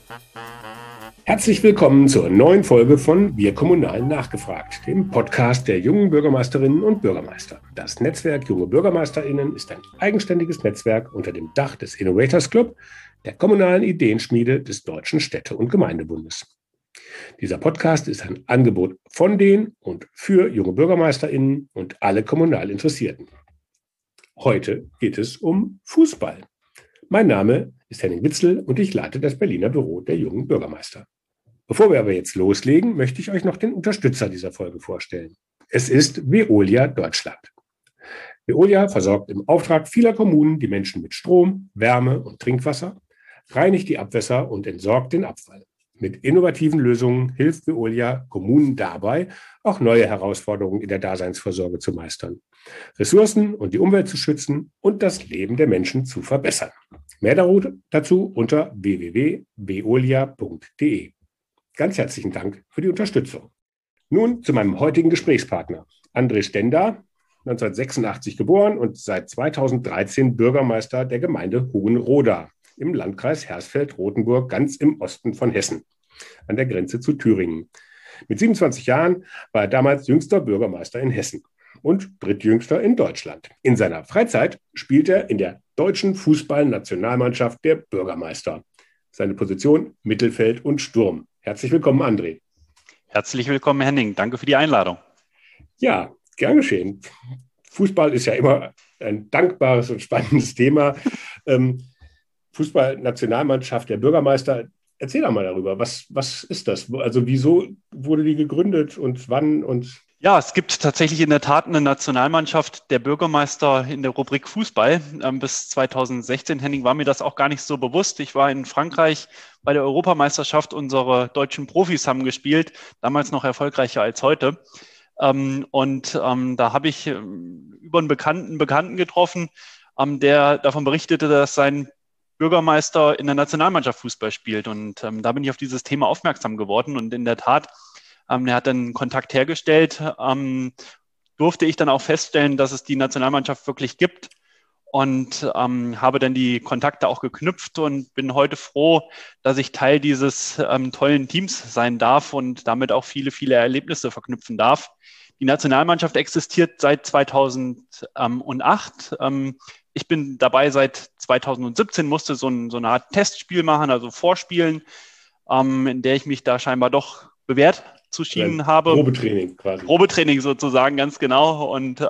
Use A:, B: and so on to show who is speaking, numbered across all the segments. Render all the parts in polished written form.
A: Herzlich willkommen zur neuen Folge von Wir Kommunal nachgefragt, dem Podcast der jungen Bürgermeisterinnen und Bürgermeister. Das Netzwerk Junge BürgermeisterInnen ist ein eigenständiges Netzwerk unter dem Dach des Innovators Club, der kommunalen Ideenschmiede des Deutschen Städte- und Gemeindebundes. Dieser Podcast ist ein Angebot von den und für junge BürgermeisterInnen und alle kommunal Interessierten. Heute geht es um Fußball. Mein Name ist Henning Witzel und ich leite das Berliner Büro der jungen Bürgermeister. Bevor wir aber jetzt loslegen, möchte ich euch noch den Unterstützer dieser Folge vorstellen. Es ist Veolia Deutschland. Veolia versorgt im Auftrag vieler Kommunen die Menschen mit Strom, Wärme und Trinkwasser, reinigt die Abwässer und entsorgt den Abfall. Mit innovativen Lösungen hilft Veolia Kommunen dabei, auch neue Herausforderungen in der Daseinsvorsorge zu meistern, Ressourcen und die Umwelt zu schützen und das Leben der Menschen zu verbessern. Mehr dazu unter www.veolia.de. Ganz herzlichen Dank für die Unterstützung. Nun zu meinem heutigen Gesprächspartner. André Stender, 1986 geboren und seit 2013 Bürgermeister der Gemeinde Hohenroda im Landkreis Hersfeld-Rotenburg, ganz im Osten von Hessen, an der Grenze zu Thüringen. Mit 27 Jahren war er damals jüngster Bürgermeister in Hessen und drittjüngster in Deutschland. In seiner Freizeit spielt er in der deutschen Fußballnationalmannschaft der Bürgermeister. Seine Position Mittelfeld und Sturm. Herzlich willkommen, André.
B: Herzlich willkommen, Henning. Danke für die Einladung.
A: Ja, gern geschehen. Fußball ist ja immer ein dankbares und spannendes Thema. Fußballnationalmannschaft der Bürgermeister. Erzähl doch mal darüber. Was ist das? Also wieso wurde die gegründet und wann?
B: Ja, es gibt tatsächlich in der Tat eine Nationalmannschaft der Bürgermeister in der Rubrik Fußball. Bis 2016, Henning, war mir das auch gar nicht so bewusst. Ich war in Frankreich bei der Europameisterschaft. Unsere deutschen Profis haben gespielt, damals noch erfolgreicher als heute. Da habe ich über einen Bekannten getroffen, der davon berichtete, dass sein Bürgermeister in der Nationalmannschaft Fußball spielt. Und da bin ich auf dieses Thema aufmerksam geworden. Und in der Tat, er hat dann Kontakt hergestellt, durfte ich dann auch feststellen, dass es die Nationalmannschaft wirklich gibt und habe dann die Kontakte auch geknüpft und bin heute froh, dass ich Teil dieses tollen Teams sein darf und damit auch viele, viele Erlebnisse verknüpfen darf. Die Nationalmannschaft existiert seit 2008. Ich bin dabei seit 2017, musste so eine Art Testspiel machen, also Vorspielen, in der ich mich da scheinbar doch bewährt zu schienen habe.
A: Probetraining quasi.
B: Probetraining sozusagen, ganz genau. Und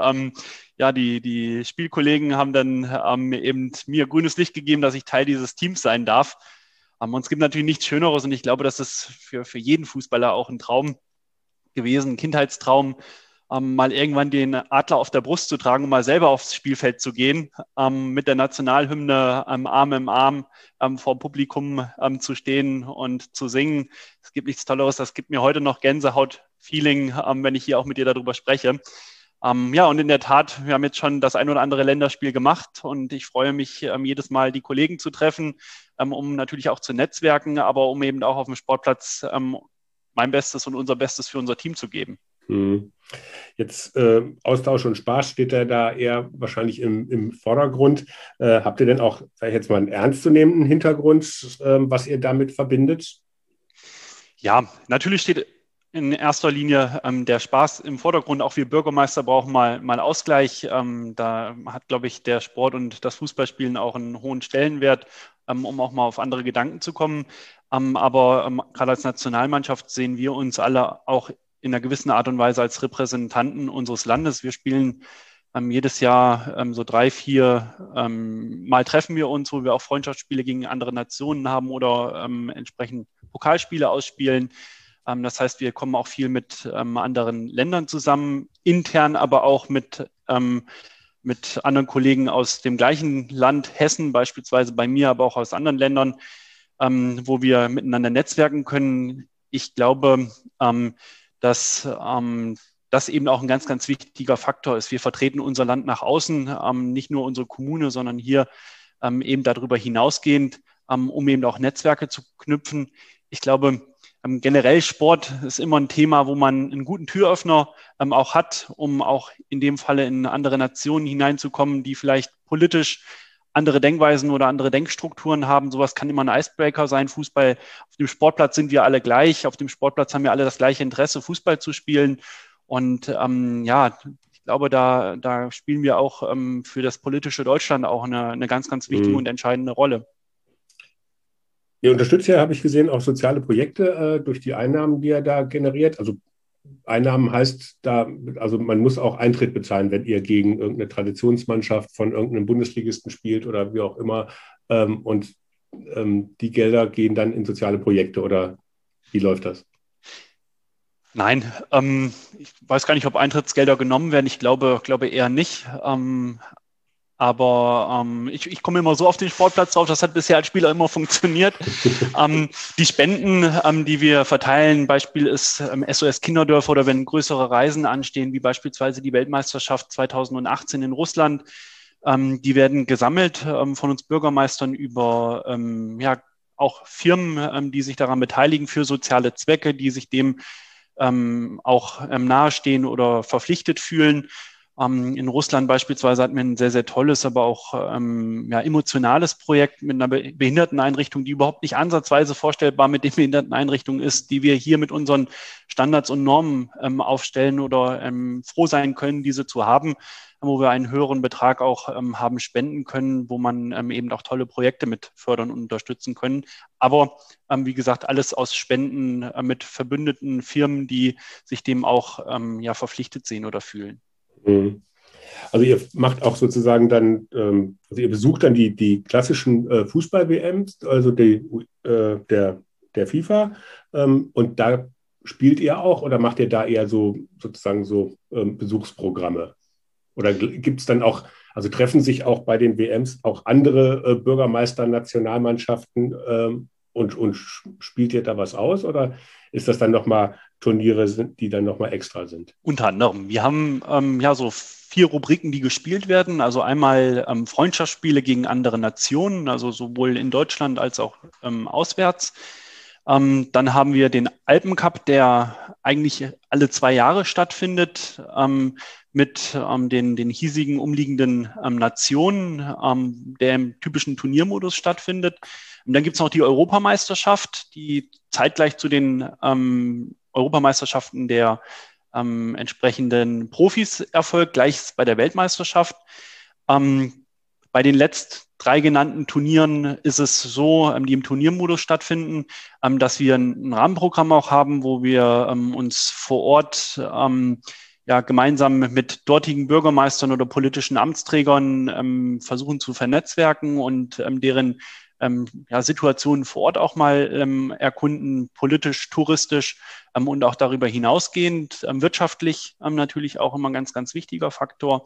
B: die Spielkollegen haben dann eben mir grünes Licht gegeben, dass ich Teil dieses Teams sein darf. Und es gibt natürlich nichts Schöneres und ich glaube, das ist für jeden Fußballer auch ein Traum gewesen, ein Kindheitstraum, mal irgendwann den Adler auf der Brust zu tragen und mal selber aufs Spielfeld zu gehen, mit der Nationalhymne Arm im Arm vor Publikum zu stehen und zu singen. Es gibt nichts Tolleres, das gibt mir heute noch Gänsehaut-Feeling, wenn ich hier auch mit dir darüber spreche. Und in der Tat, wir haben jetzt schon das ein oder andere Länderspiel gemacht und ich freue mich, jedes Mal die Kollegen zu treffen, um natürlich auch zu netzwerken, aber um eben auch auf dem Sportplatz mein Bestes und unser Bestes für unser Team zu geben.
A: Jetzt Austausch und Spaß steht ja da eher wahrscheinlich im Vordergrund. Habt ihr denn auch, sag ich jetzt mal, einen ernstzunehmenden Hintergrund, was ihr damit verbindet?
B: Ja, natürlich steht in erster Linie der Spaß im Vordergrund. Auch wir Bürgermeister brauchen mal Ausgleich. Da hat, glaube ich, der Sport und das Fußballspielen auch einen hohen Stellenwert, um auch mal auf andere Gedanken zu kommen. Aber gerade als Nationalmannschaft sehen wir uns alle auch in einer gewissen Art und Weise als Repräsentanten unseres Landes. Wir spielen jedes Jahr so 3, 4 Mal treffen wir uns, wo wir auch Freundschaftsspiele gegen andere Nationen haben oder entsprechend Pokalspiele ausspielen. Das heißt, wir kommen auch viel mit anderen Ländern zusammen, intern, aber auch mit anderen Kollegen aus dem gleichen Land, Hessen beispielsweise bei mir, aber auch aus anderen Ländern, wo wir miteinander netzwerken können. Ich glaube, dass das eben auch ein ganz, ganz wichtiger Faktor ist. Wir vertreten unser Land nach außen, nicht nur unsere Kommune, sondern hier eben darüber hinausgehend, um eben auch Netzwerke zu knüpfen. Ich glaube, generell Sport ist immer ein Thema, wo man einen guten Türöffner auch hat, um auch in dem Falle in andere Nationen hineinzukommen, die vielleicht politisch andere Denkweisen oder andere Denkstrukturen haben. Sowas kann immer ein Icebreaker sein. Fußball, auf dem Sportplatz sind wir alle gleich. Auf dem Sportplatz haben wir alle das gleiche Interesse, Fußball zu spielen. Und ich glaube, da spielen wir auch für das politische Deutschland auch eine ganz, ganz wichtige und entscheidende Rolle.
A: Ihr unterstützt ja, habe ich gesehen, auch soziale Projekte durch die Einnahmen, die ihr da generiert. Also Einnahmen heißt also man muss auch Eintritt bezahlen, wenn ihr gegen irgendeine Traditionsmannschaft von irgendeinem Bundesligisten spielt oder wie auch immer. Und die Gelder gehen dann in soziale Projekte oder wie läuft das?
B: Nein, ich weiß gar nicht, ob Eintrittsgelder genommen werden. Ich glaube eher nicht. Aber ich komme immer so auf den Sportplatz drauf, das hat bisher als Spieler immer funktioniert. Die Spenden, die wir verteilen, Beispiel ist SOS Kinderdörfer oder wenn größere Reisen anstehen, wie beispielsweise die Weltmeisterschaft 2018 in Russland, die werden gesammelt von uns Bürgermeistern über auch Firmen, die sich daran beteiligen für soziale Zwecke, die sich dem auch nahestehen oder verpflichtet fühlen. In Russland beispielsweise hatten wir ein sehr, sehr tolles, aber auch emotionales Projekt mit einer Behinderteneinrichtung, die überhaupt nicht ansatzweise vorstellbar mit den Behinderteneinrichtungen ist, die wir hier mit unseren Standards und Normen aufstellen oder froh sein können, diese zu haben, wo wir einen höheren Betrag auch haben spenden können, wo man eben auch tolle Projekte mit fördern und unterstützen können. Aber wie gesagt, alles aus Spenden mit verbündeten Firmen, die sich dem auch verpflichtet sehen oder fühlen.
A: Also ihr macht auch sozusagen dann, also ihr besucht dann die klassischen Fußball-WMs, also der FIFA, und da spielt ihr auch oder macht ihr da eher so sozusagen so Besuchsprogramme? Oder gibt es dann auch, also treffen sich auch bei den WMs auch andere Bürgermeister, Nationalmannschaften und spielt ihr da was aus? Oder ist das dann nochmal Turniere, die dann nochmal extra sind?
B: Unter anderem. Wir haben so 4 Rubriken, die gespielt werden. Also einmal Freundschaftsspiele gegen andere Nationen, also sowohl in Deutschland als auch auswärts. Dann haben wir den Alpencup, der eigentlich alle 2 Jahre stattfindet, mit den hiesigen umliegenden Nationen, der im typischen Turniermodus stattfindet. Und dann gibt es noch die Europameisterschaft, die zeitgleich zu den Europameisterschaften der entsprechenden Profis erfolgt, gleich bei der Weltmeisterschaft. Bei den letzten 3 genannten Turnieren ist es so, die im Turniermodus stattfinden, dass wir ein Rahmenprogramm auch haben, wo wir uns vor Ort gemeinsam mit dortigen Bürgermeistern oder politischen Amtsträgern versuchen zu vernetzwerken und deren Situationen vor Ort auch mal erkunden, politisch, touristisch und auch darüber hinausgehend, wirtschaftlich natürlich auch immer ein ganz, ganz wichtiger Faktor.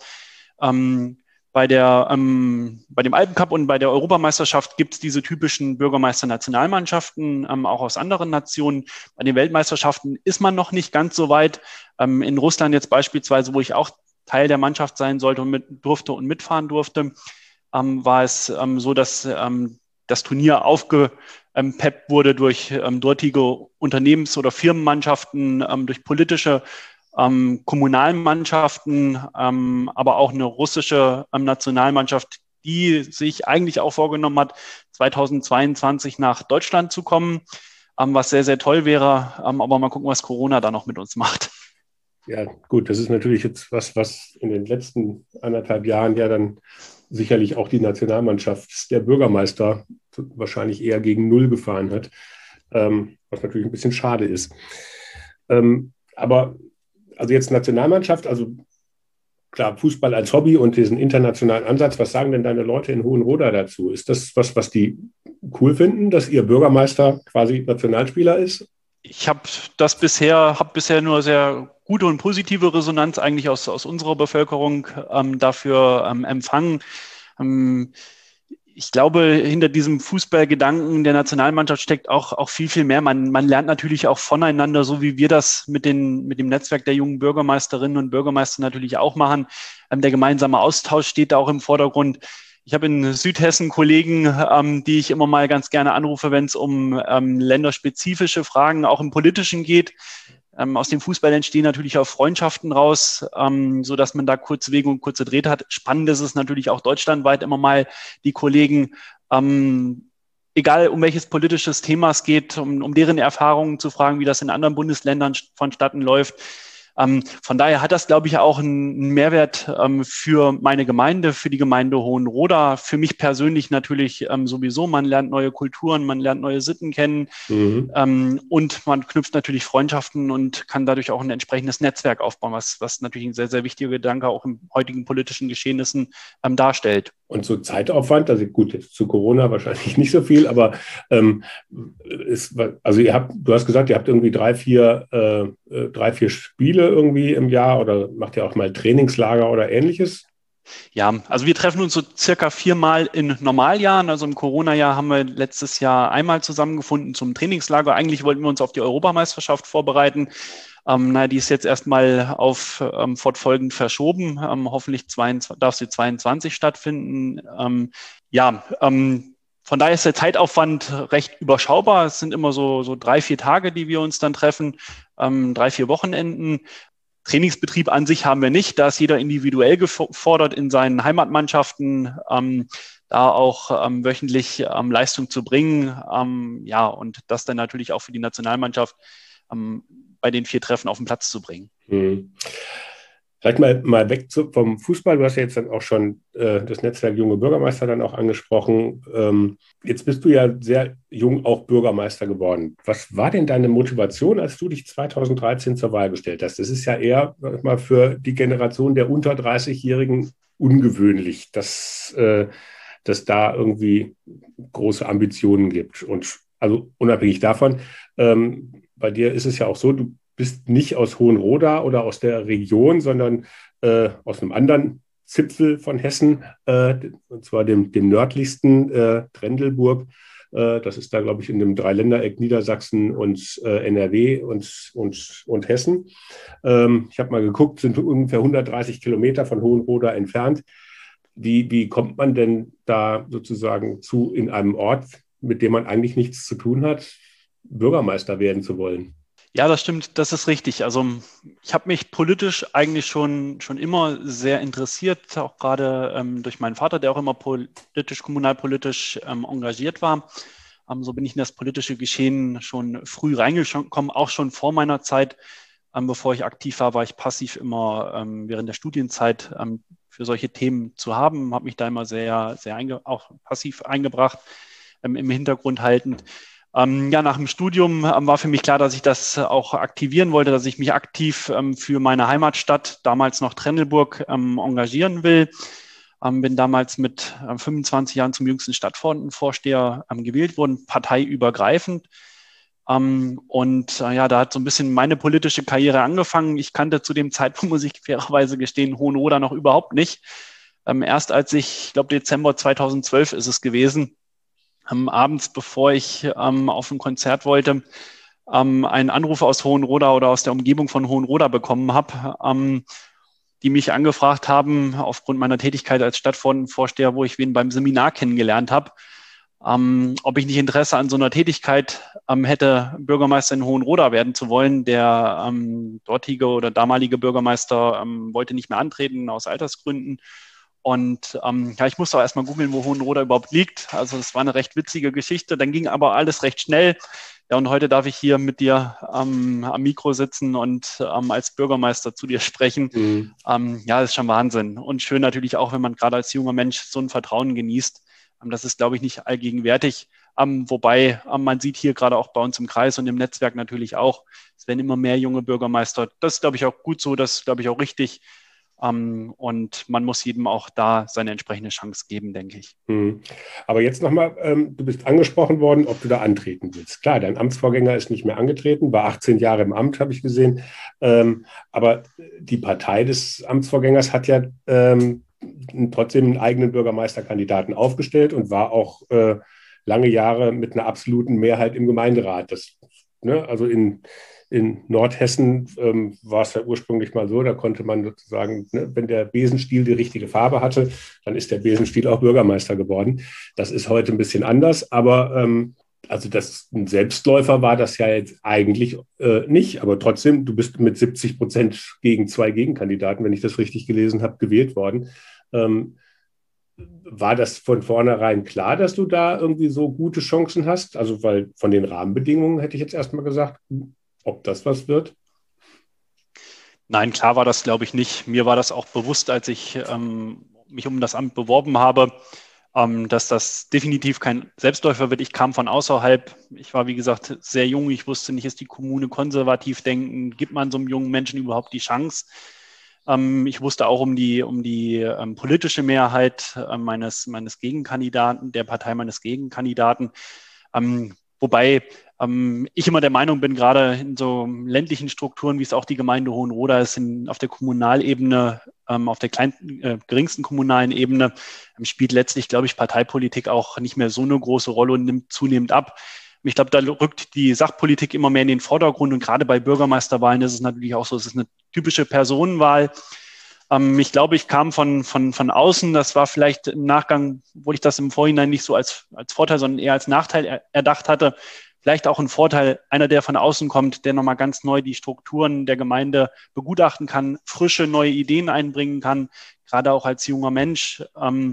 B: Bei dem Alpencup und bei der Europameisterschaft gibt es diese typischen Bürgermeister-Nationalmannschaften, auch aus anderen Nationen. Bei den Weltmeisterschaften ist man noch nicht ganz so weit. In Russland jetzt beispielsweise, wo ich auch Teil der Mannschaft sein sollte und mitfahren durfte, war es so, dass das Turnier aufgepeppt wurde durch dortige Unternehmens- oder Firmenmannschaften, durch politische kommunalen Mannschaften, aber auch eine russische Nationalmannschaft, die sich eigentlich auch vorgenommen hat, 2022 nach Deutschland zu kommen, was sehr, sehr toll wäre. Aber mal gucken, was Corona da noch mit uns macht.
A: Ja, gut, das ist natürlich jetzt was in den letzten 1,5 Jahren ja dann sicherlich auch die Nationalmannschaft der Bürgermeister wahrscheinlich eher gegen Null gefahren hat, was natürlich ein bisschen schade ist. Aber also jetzt Nationalmannschaft, also klar, Fußball als Hobby und diesen internationalen Ansatz, was sagen denn deine Leute in Hohenroda dazu? Ist das was die cool finden, dass ihr Bürgermeister quasi Nationalspieler ist?
B: Ich habe bisher nur sehr gute und positive Resonanz eigentlich aus unserer Bevölkerung dafür empfangen. Ich glaube, hinter diesem Fußballgedanken der Nationalmannschaft steckt auch viel, viel mehr. Man lernt natürlich auch voneinander, so wie wir das mit dem Netzwerk der jungen Bürgermeisterinnen und Bürgermeister natürlich auch machen. Der gemeinsame Austausch steht da auch im Vordergrund. Ich habe in Südhessen Kollegen, die ich immer mal ganz gerne anrufe, wenn es um länderspezifische Fragen auch im Politischen geht. Aus dem Fußball entstehen natürlich auch Freundschaften raus, so dass man da kurze Wege und kurze Drähte hat. Spannend ist es natürlich auch deutschlandweit immer mal die Kollegen, egal um welches politisches Thema es geht, um deren Erfahrungen zu fragen, wie das in anderen Bundesländern vonstatten läuft. Von daher hat das, glaube ich, auch einen Mehrwert für meine Gemeinde, für die Gemeinde Hohenroda, für mich persönlich natürlich sowieso. Man lernt neue Kulturen, man lernt neue Sitten kennen und man knüpft natürlich Freundschaften und kann dadurch auch ein entsprechendes Netzwerk aufbauen, was natürlich ein sehr, sehr wichtiger Gedanke auch im heutigen politischen Geschehnissen darstellt.
A: Und so Zeitaufwand, also gut, jetzt zu Corona wahrscheinlich nicht so viel, aber du hast gesagt, ihr habt irgendwie drei, vier Spiele irgendwie im Jahr oder macht ihr auch mal Trainingslager oder Ähnliches?
B: Ja, also wir treffen uns so circa 4-mal in Normaljahren. Also im Corona-Jahr haben wir letztes Jahr einmal zusammengefunden zum Trainingslager. Eigentlich wollten wir uns auf die Europameisterschaft vorbereiten. Die ist jetzt erstmal auf fortfolgend verschoben. Hoffentlich darf sie 22 stattfinden. Von daher ist der Zeitaufwand recht überschaubar. Es sind immer so 3-4 Tage, die wir uns dann treffen, 3-4 Wochenenden. Trainingsbetrieb an sich haben wir nicht. Da ist jeder individuell gefordert in seinen Heimatmannschaften, da auch wöchentlich Leistung zu bringen. Und das dann natürlich auch für die Nationalmannschaft bei den 4 Treffen auf den Platz zu bringen.
A: Vielleicht mal weg vom Fußball. Du hast ja jetzt dann auch schon das Netzwerk Junge Bürgermeister dann auch angesprochen. Jetzt bist du ja sehr jung auch Bürgermeister geworden. Was war denn deine Motivation, als du dich 2013 zur Wahl gestellt hast? Das ist ja eher mal für die Generation der unter 30-Jährigen ungewöhnlich, dass da irgendwie große Ambitionen gibt. Und also unabhängig davon, bei dir ist es ja auch so, du bist nicht aus Hohenroda oder aus der Region, sondern aus einem anderen Zipfel von Hessen, und zwar dem nördlichsten Trendelburg. Das ist da, glaube ich, in dem Dreiländereck Niedersachsen und NRW und Hessen. Ich habe mal geguckt, sind ungefähr 130 Kilometer von Hohenroda entfernt. Wie kommt man denn da sozusagen in einem Ort, mit dem man eigentlich nichts zu tun hat, Bürgermeister werden zu wollen?
B: Ja, das stimmt, das ist richtig. Also ich habe mich politisch eigentlich schon immer sehr interessiert, auch gerade durch meinen Vater, der auch immer kommunalpolitisch engagiert war. So bin ich in das politische Geschehen schon früh reingekommen, auch schon vor meiner Zeit. Bevor ich aktiv war ich passiv immer während der Studienzeit für solche Themen zu haben, habe mich da immer sehr, sehr auch passiv eingebracht, im Hintergrund haltend. Nach dem Studium war für mich klar, dass ich das auch aktivieren wollte, dass ich mich aktiv für meine Heimatstadt, damals noch Trendelburg, engagieren will. Bin damals mit 25 Jahren zum jüngsten Stadtvorsteher gewählt worden, parteiübergreifend. Da hat so ein bisschen meine politische Karriere angefangen. Ich kannte zu dem Zeitpunkt, muss ich fairerweise gestehen, Hohenroda noch überhaupt nicht. Erst als ich glaube Dezember 2012 ist es gewesen, abends, bevor ich auf ein Konzert wollte, einen Anruf aus Hohenroda oder aus der Umgebung von Hohenroda bekommen habe, die mich angefragt haben, aufgrund meiner Tätigkeit als Stadtvorsteher, wo ich wen beim Seminar kennengelernt habe, ob ich nicht Interesse an so einer Tätigkeit hätte, Bürgermeister in Hohenroda werden zu wollen. Der dortige oder damalige Bürgermeister wollte nicht mehr antreten aus Altersgründen. Und ich musste auch erstmal googeln, wo Hohenroda überhaupt liegt. Also das war eine recht witzige Geschichte. Dann ging aber alles recht schnell. Ja, und heute darf ich hier mit dir am Mikro sitzen und als Bürgermeister zu dir sprechen. Das ist schon Wahnsinn. Und schön natürlich auch, wenn man gerade als junger Mensch so ein Vertrauen genießt. Das ist, glaube ich, nicht allgegenwärtig. Wobei man sieht hier gerade auch bei uns im Kreis und im Netzwerk natürlich auch, es werden immer mehr junge Bürgermeister. Das ist, glaube ich, auch gut so. Das ist, glaube ich, auch richtig. Und man muss jedem auch da seine entsprechende Chance geben, denke ich.
A: Aber jetzt nochmal, du bist angesprochen worden, ob du da antreten willst. Klar, dein Amtsvorgänger ist nicht mehr angetreten, war 18 Jahre im Amt, habe ich gesehen. Aber die Partei des Amtsvorgängers hat ja trotzdem einen eigenen Bürgermeisterkandidaten aufgestellt und war auch lange Jahre mit einer absoluten Mehrheit im Gemeinderat. Also in Nordhessen war es ja ursprünglich mal so, da konnte man sozusagen, wenn der Besenstiel die richtige Farbe hatte, dann ist der Besenstiel auch Bürgermeister geworden. Das ist heute ein bisschen anders, aber Also ein Selbstläufer war das ja jetzt eigentlich nicht, aber trotzdem, du bist mit 70% gegen 2 Gegenkandidaten, wenn ich das richtig gelesen habe, gewählt worden. Ähm, War das von vornherein klar, dass du da irgendwie so gute Chancen hast? Also, weil von den Rahmenbedingungen hätte ich jetzt erstmal gesagt, ob das was wird.
B: Nein, klar war das, glaube ich, nicht. Mir war das auch bewusst, als ich mich um das Amt beworben habe, dass das definitiv kein Selbstläufer wird. Ich kam von außerhalb. Ich war, wie gesagt, sehr jung. Ich wusste nicht, ist die Kommune konservativ denken? Gibt man so einem jungen Menschen überhaupt die Chance? Ich wusste auch um die politische Mehrheit meines Gegenkandidaten, der Partei meines Gegenkandidaten. Wobei ich immer der Meinung bin, gerade in so ländlichen Strukturen, wie es auch die Gemeinde Hohenroda ist, auf der Kommunalebene, auf der geringsten kommunalen Ebene, spielt letztlich, glaube ich, Parteipolitik auch nicht mehr so eine große Rolle und nimmt zunehmend ab. Ich glaube, da rückt die Sachpolitik immer mehr in den Vordergrund und gerade bei Bürgermeisterwahlen ist es natürlich auch so, es ist eine typische Personenwahl. Ich glaube, ich kam von außen. Das war vielleicht im Nachgang, obwohl ich das im Vorhinein nicht so als Vorteil, sondern eher als Nachteil erdacht hatte, vielleicht auch ein Vorteil, einer, der von außen kommt, der nochmal ganz neu die Strukturen der Gemeinde begutachten kann, frische, neue Ideen einbringen kann, gerade auch als junger Mensch,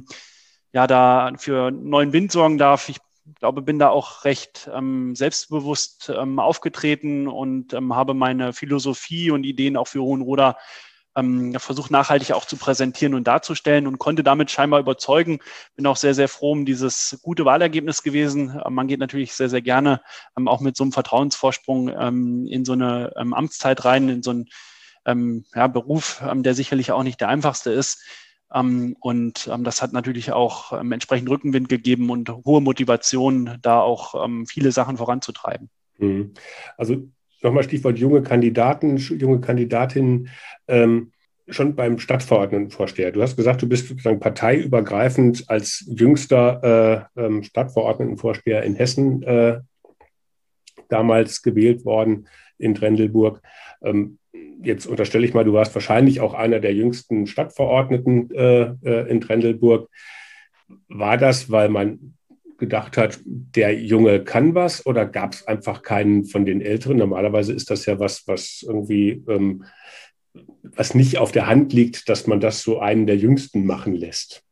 B: da für neuen Wind sorgen darf. Ich glaube, bin da auch recht selbstbewusst aufgetreten und habe meine Philosophie und Ideen auch für Hohenroda versucht nachhaltig auch zu präsentieren und darzustellen und konnte damit scheinbar überzeugen. Bin auch sehr, sehr froh um dieses gute Wahlergebnis gewesen. Man geht natürlich sehr, sehr gerne auch mit so einem Vertrauensvorsprung in so eine Amtszeit rein, in so einen Beruf, der sicherlich auch nicht der einfachste ist. Und das hat natürlich auch entsprechend Rückenwind gegeben und hohe Motivation, da auch viele Sachen voranzutreiben.
A: Also nochmal Stichwort junge Kandidaten, junge Kandidatinnen, schon beim Stadtverordnetenvorsteher. Du hast gesagt, du bist sozusagen parteiübergreifend als jüngster Stadtverordnetenvorsteher in Hessen damals gewählt worden in Trendelburg. Jetzt unterstelle ich mal, du warst wahrscheinlich auch einer der jüngsten Stadtverordneten in Trendelburg. War das, weil man gedacht hat, der Junge kann was, oder gab es einfach keinen von den Älteren? Normalerweise ist das ja was irgendwie, was nicht auf der Hand liegt, dass man das so einen der Jüngsten machen lässt.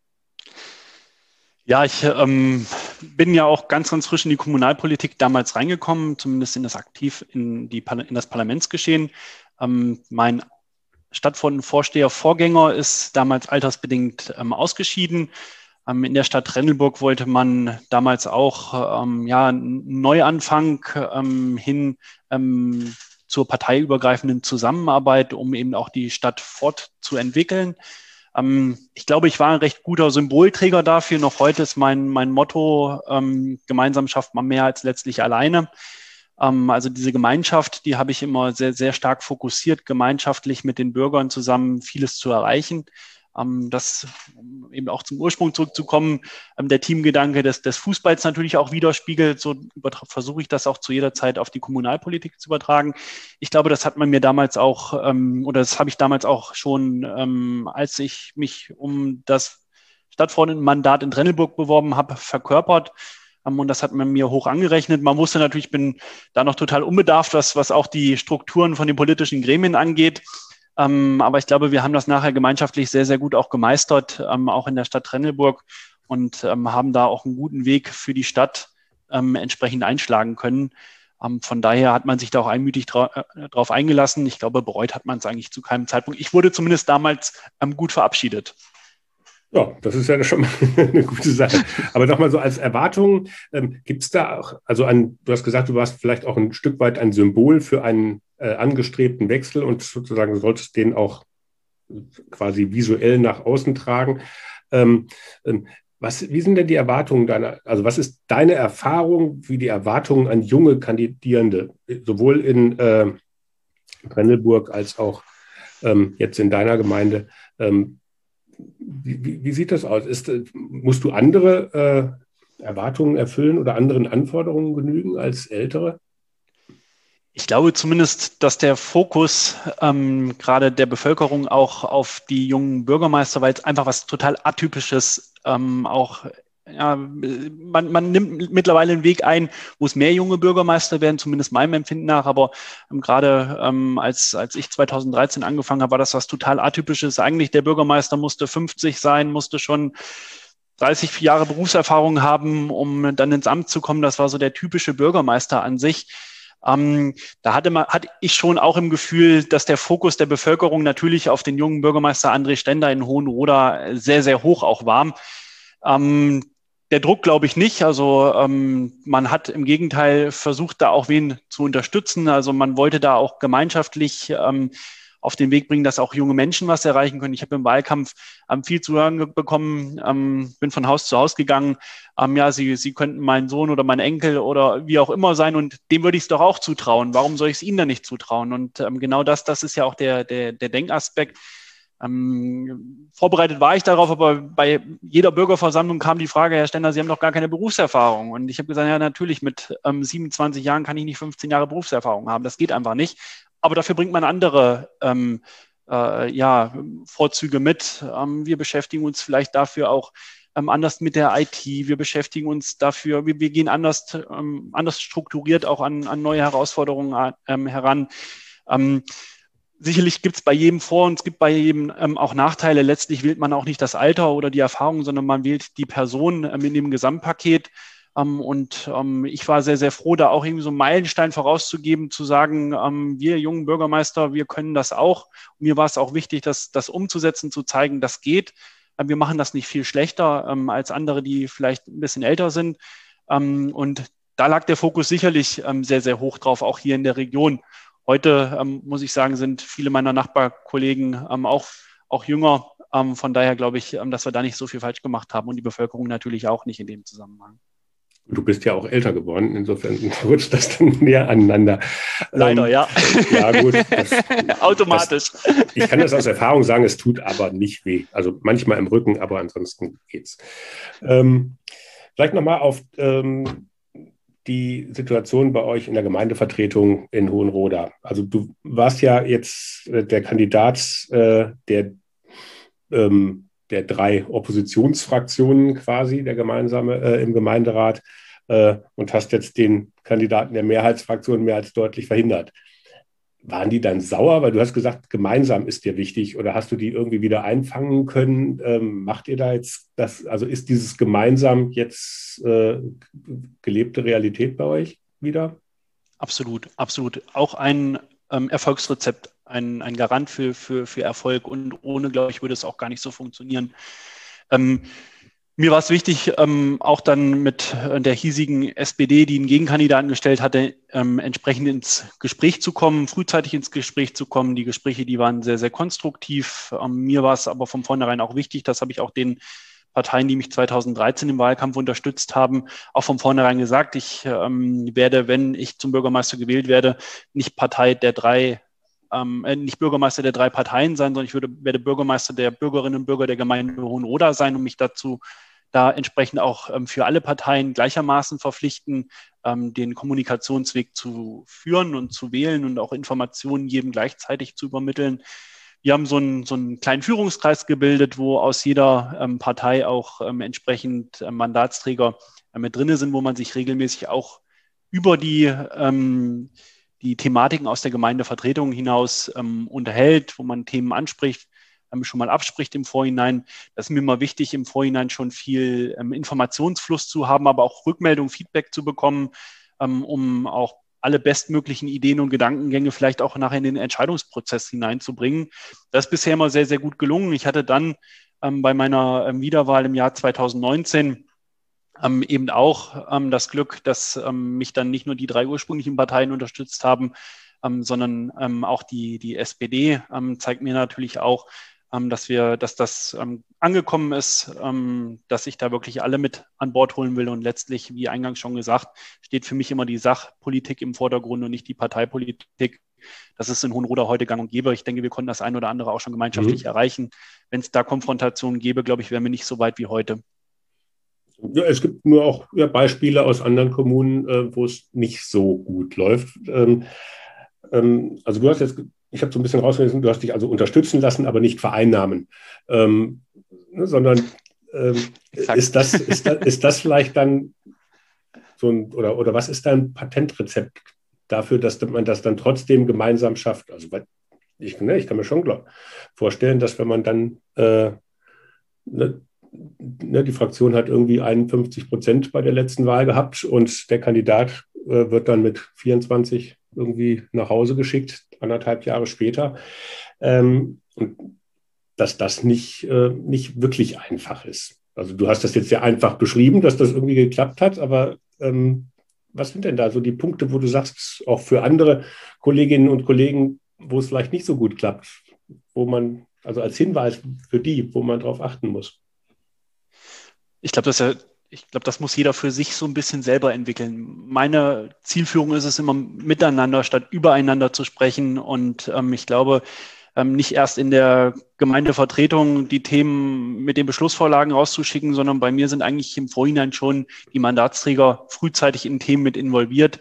B: Ja, ich bin ja auch ganz, ganz frisch in die Kommunalpolitik damals reingekommen, zumindest in das Parlamentsgeschehen. Mein Stadtvorsteher-Vorgänger ist damals altersbedingt ausgeschieden. In der Stadt Trendelburg wollte man damals auch einen Neuanfang hin zur parteiübergreifenden Zusammenarbeit, um eben auch die Stadt fortzuentwickeln. Ich glaube, ich war ein recht guter Symbolträger dafür. Noch heute ist mein Motto, gemeinsam schafft man mehr als letztlich alleine. Also diese Gemeinschaft, die habe ich immer sehr, sehr stark fokussiert, gemeinschaftlich mit den Bürgern zusammen vieles zu erreichen. Das, um eben auch zum Ursprung zurückzukommen, der Teamgedanke des Fußballs natürlich auch widerspiegelt. So versuche ich das auch zu jeder Zeit auf die Kommunalpolitik zu übertragen. Ich glaube, das hat man mir damals auch, oder das habe ich damals auch schon, als ich mich um das Stadtverordnetenmandat in Trendelburg beworben habe, verkörpert. Und das hat man mir hoch angerechnet. Man wusste natürlich, ich bin da noch total unbedarft, was auch die Strukturen von den politischen Gremien angeht. Aber ich glaube, wir haben das nachher gemeinschaftlich sehr, sehr gut auch gemeistert, auch in der Stadt Trendelburg, und haben da auch einen guten Weg für die Stadt entsprechend einschlagen können. Von daher hat man sich da auch einmütig drauf eingelassen. Ich glaube, bereut hat man es eigentlich zu keinem Zeitpunkt. Ich wurde zumindest damals gut verabschiedet.
A: Ja, das ist ja schon mal eine gute Sache. Aber nochmal so als Erwartung, gibt es da auch, also du hast gesagt, du warst vielleicht auch ein Stück weit ein Symbol für einen angestrebten Wechsel und sozusagen solltest den auch quasi visuell nach außen tragen. Wie sind denn die Erwartungen also was ist deine Erfahrung, wie die Erwartungen an junge Kandidierende, sowohl in Trendelburg als auch jetzt in deiner Gemeinde, wie sieht das aus? Musst du andere Erwartungen erfüllen oder anderen Anforderungen genügen als Ältere?
B: Ich glaube zumindest, dass der Fokus gerade der Bevölkerung auch auf die jungen Bürgermeister, weil es einfach was total Atypisches auch ja, man nimmt mittlerweile einen Weg ein, wo es mehr junge Bürgermeister werden, zumindest meinem Empfinden nach. Aber gerade als ich 2013 angefangen habe, war das was total Atypisches. Eigentlich der Bürgermeister musste 50 sein, musste schon 30 Jahre Berufserfahrung haben, um dann ins Amt zu kommen. Das war so der typische Bürgermeister an sich. Da hatte ich schon auch im Gefühl, dass der Fokus der Bevölkerung natürlich auf den jungen Bürgermeister André Stender in Hohenroda sehr, sehr hoch auch war. Der Druck glaube ich nicht. Also man hat im Gegenteil versucht, da auch wen zu unterstützen. Also man wollte da auch gemeinschaftlich auf den Weg bringen, dass auch junge Menschen was erreichen können. Ich habe im Wahlkampf viel zu hören bekommen, bin von Haus zu Haus gegangen. Ja, Sie könnten mein Sohn oder mein Enkel oder wie auch immer sein und dem würde ich es doch auch zutrauen. Warum soll ich es Ihnen dann nicht zutrauen? Und genau das ist ja auch der Denkaspekt. Vorbereitet war ich darauf, aber bei jeder Bürgerversammlung kam die Frage, Herr Stender, Sie haben doch gar keine Berufserfahrung. Und ich habe gesagt, ja, natürlich, mit 27 Jahren kann ich nicht 15 Jahre Berufserfahrung haben. Das geht einfach nicht. Aber dafür bringt man andere Vorzüge mit. Wir beschäftigen uns vielleicht dafür auch anders mit der IT. Wir beschäftigen uns dafür, wir gehen anders strukturiert auch an neue Herausforderungen heran. Sicherlich gibt es bei jedem Vor- und es gibt bei jedem auch Nachteile. Letztlich wählt man auch nicht das Alter oder die Erfahrung, sondern man wählt die Person in dem Gesamtpaket. Ich war sehr, sehr froh, da auch irgendwie so einen Meilenstein vorauszugeben, zu sagen, wir jungen Bürgermeister, wir können das auch. Und mir war es auch wichtig, das umzusetzen, zu zeigen, das geht. Wir machen das nicht viel schlechter als andere, die vielleicht ein bisschen älter sind. Und da lag der Fokus sicherlich sehr, sehr hoch drauf, auch hier in der Region. Heute, muss ich sagen, sind viele meiner Nachbarkollegen auch jünger. Von daher glaube ich, dass wir da nicht so viel falsch gemacht haben und die Bevölkerung natürlich auch nicht in dem Zusammenhang.
A: Du bist ja auch älter geworden, insofern rutscht das dann näher aneinander.
B: Leider, ja.
A: Ja, gut.
B: Automatisch.
A: Ich kann das aus Erfahrung sagen, es tut aber nicht weh. Also manchmal im Rücken, aber ansonsten geht's. Vielleicht nochmal auf die Situation bei euch in der Gemeindevertretung in Hohenroda. Also du warst ja jetzt der Kandidat der 3 Oppositionsfraktionen quasi, der gemeinsame im Gemeinderat, und hast jetzt den Kandidaten der Mehrheitsfraktion mehr als deutlich verhindert. Waren die dann sauer, weil du hast gesagt, gemeinsam ist dir wichtig, oder hast du die irgendwie wieder einfangen können? Macht ihr da jetzt das, also ist dieses gemeinsam jetzt gelebte Realität bei euch wieder?
B: Absolut, absolut. Auch ein Erfolgsrezept, ein Garant für Erfolg, und ohne, glaube ich, würde es auch gar nicht so funktionieren. Mir war es wichtig, auch dann mit der hiesigen SPD, die einen Gegenkandidaten gestellt hatte, entsprechend ins Gespräch zu kommen, frühzeitig ins Gespräch zu kommen. Die Gespräche, die waren sehr, sehr konstruktiv. Mir war es aber von vornherein auch wichtig, das habe ich auch den Parteien, die mich 2013 im Wahlkampf unterstützt haben, auch von vornherein gesagt, ich werde, wenn ich zum Bürgermeister gewählt werde, nicht nicht Bürgermeister der 3 Parteien sein, sondern ich werde Bürgermeister der Bürgerinnen und Bürger der Gemeinde Hohenroda sein und mich dazu da entsprechend auch für alle Parteien gleichermaßen verpflichten, den Kommunikationsweg zu führen und zu wählen und auch Informationen jedem gleichzeitig zu übermitteln. Wir haben so einen kleinen Führungskreis gebildet, wo aus jeder Partei auch entsprechend Mandatsträger mit drin sind, wo man sich regelmäßig auch über die Thematiken aus der Gemeindevertretung hinaus unterhält, wo man Themen anspricht, schon mal abspricht im Vorhinein. Das ist mir immer wichtig, im Vorhinein schon viel Informationsfluss zu haben, aber auch Rückmeldung, Feedback zu bekommen, um auch alle bestmöglichen Ideen und Gedankengänge vielleicht auch nachher in den Entscheidungsprozess hineinzubringen. Das ist bisher immer sehr, sehr gut gelungen. Ich hatte dann bei meiner Wiederwahl im Jahr 2019 eben auch das Glück, dass mich dann nicht nur die 3 ursprünglichen Parteien unterstützt haben, sondern auch die SPD zeigt mir natürlich auch, dass das angekommen ist, dass ich da wirklich alle mit an Bord holen will. Und letztlich, wie eingangs schon gesagt, steht für mich immer die Sachpolitik im Vordergrund und nicht die Parteipolitik. Das ist in Hohenroda heute gang und gäbe. Ich denke, wir konnten das ein oder andere auch schon gemeinschaftlich erreichen. Wenn es da Konfrontationen gäbe, glaube ich, wären wir nicht so weit wie heute.
A: Ja, es gibt nur auch Beispiele aus anderen Kommunen, wo es nicht so gut läuft. Also du hast jetzt, ich habe so ein bisschen rausgelesen, du hast dich also unterstützen lassen, aber nicht vereinnahmen, sondern Ist das vielleicht dann so ein, oder was ist dein Patentrezept dafür, dass man das dann trotzdem gemeinsam schafft? Also ich kann mir schon vorstellen, dass wenn man dann die Fraktion hat irgendwie 51% bei der letzten Wahl gehabt und der Kandidat wird dann mit 24 irgendwie nach Hause geschickt, 1,5 Jahre später. Und dass das nicht wirklich einfach ist. Also du hast das jetzt sehr einfach beschrieben, dass das irgendwie geklappt hat, aber was sind denn da so die Punkte, wo du sagst, auch für andere Kolleginnen und Kollegen, wo es vielleicht nicht so gut klappt, wo man, also als Hinweis für die, wo man drauf achten muss?
B: Ich glaube, das muss jeder für sich so ein bisschen selber entwickeln. Meine Zielführung ist es immer, miteinander statt übereinander zu sprechen. Und ich glaube, nicht erst in der Gemeindevertretung die Themen mit den Beschlussvorlagen rauszuschicken, sondern bei mir sind eigentlich im Vorhinein schon die Mandatsträger frühzeitig in Themen mit involviert.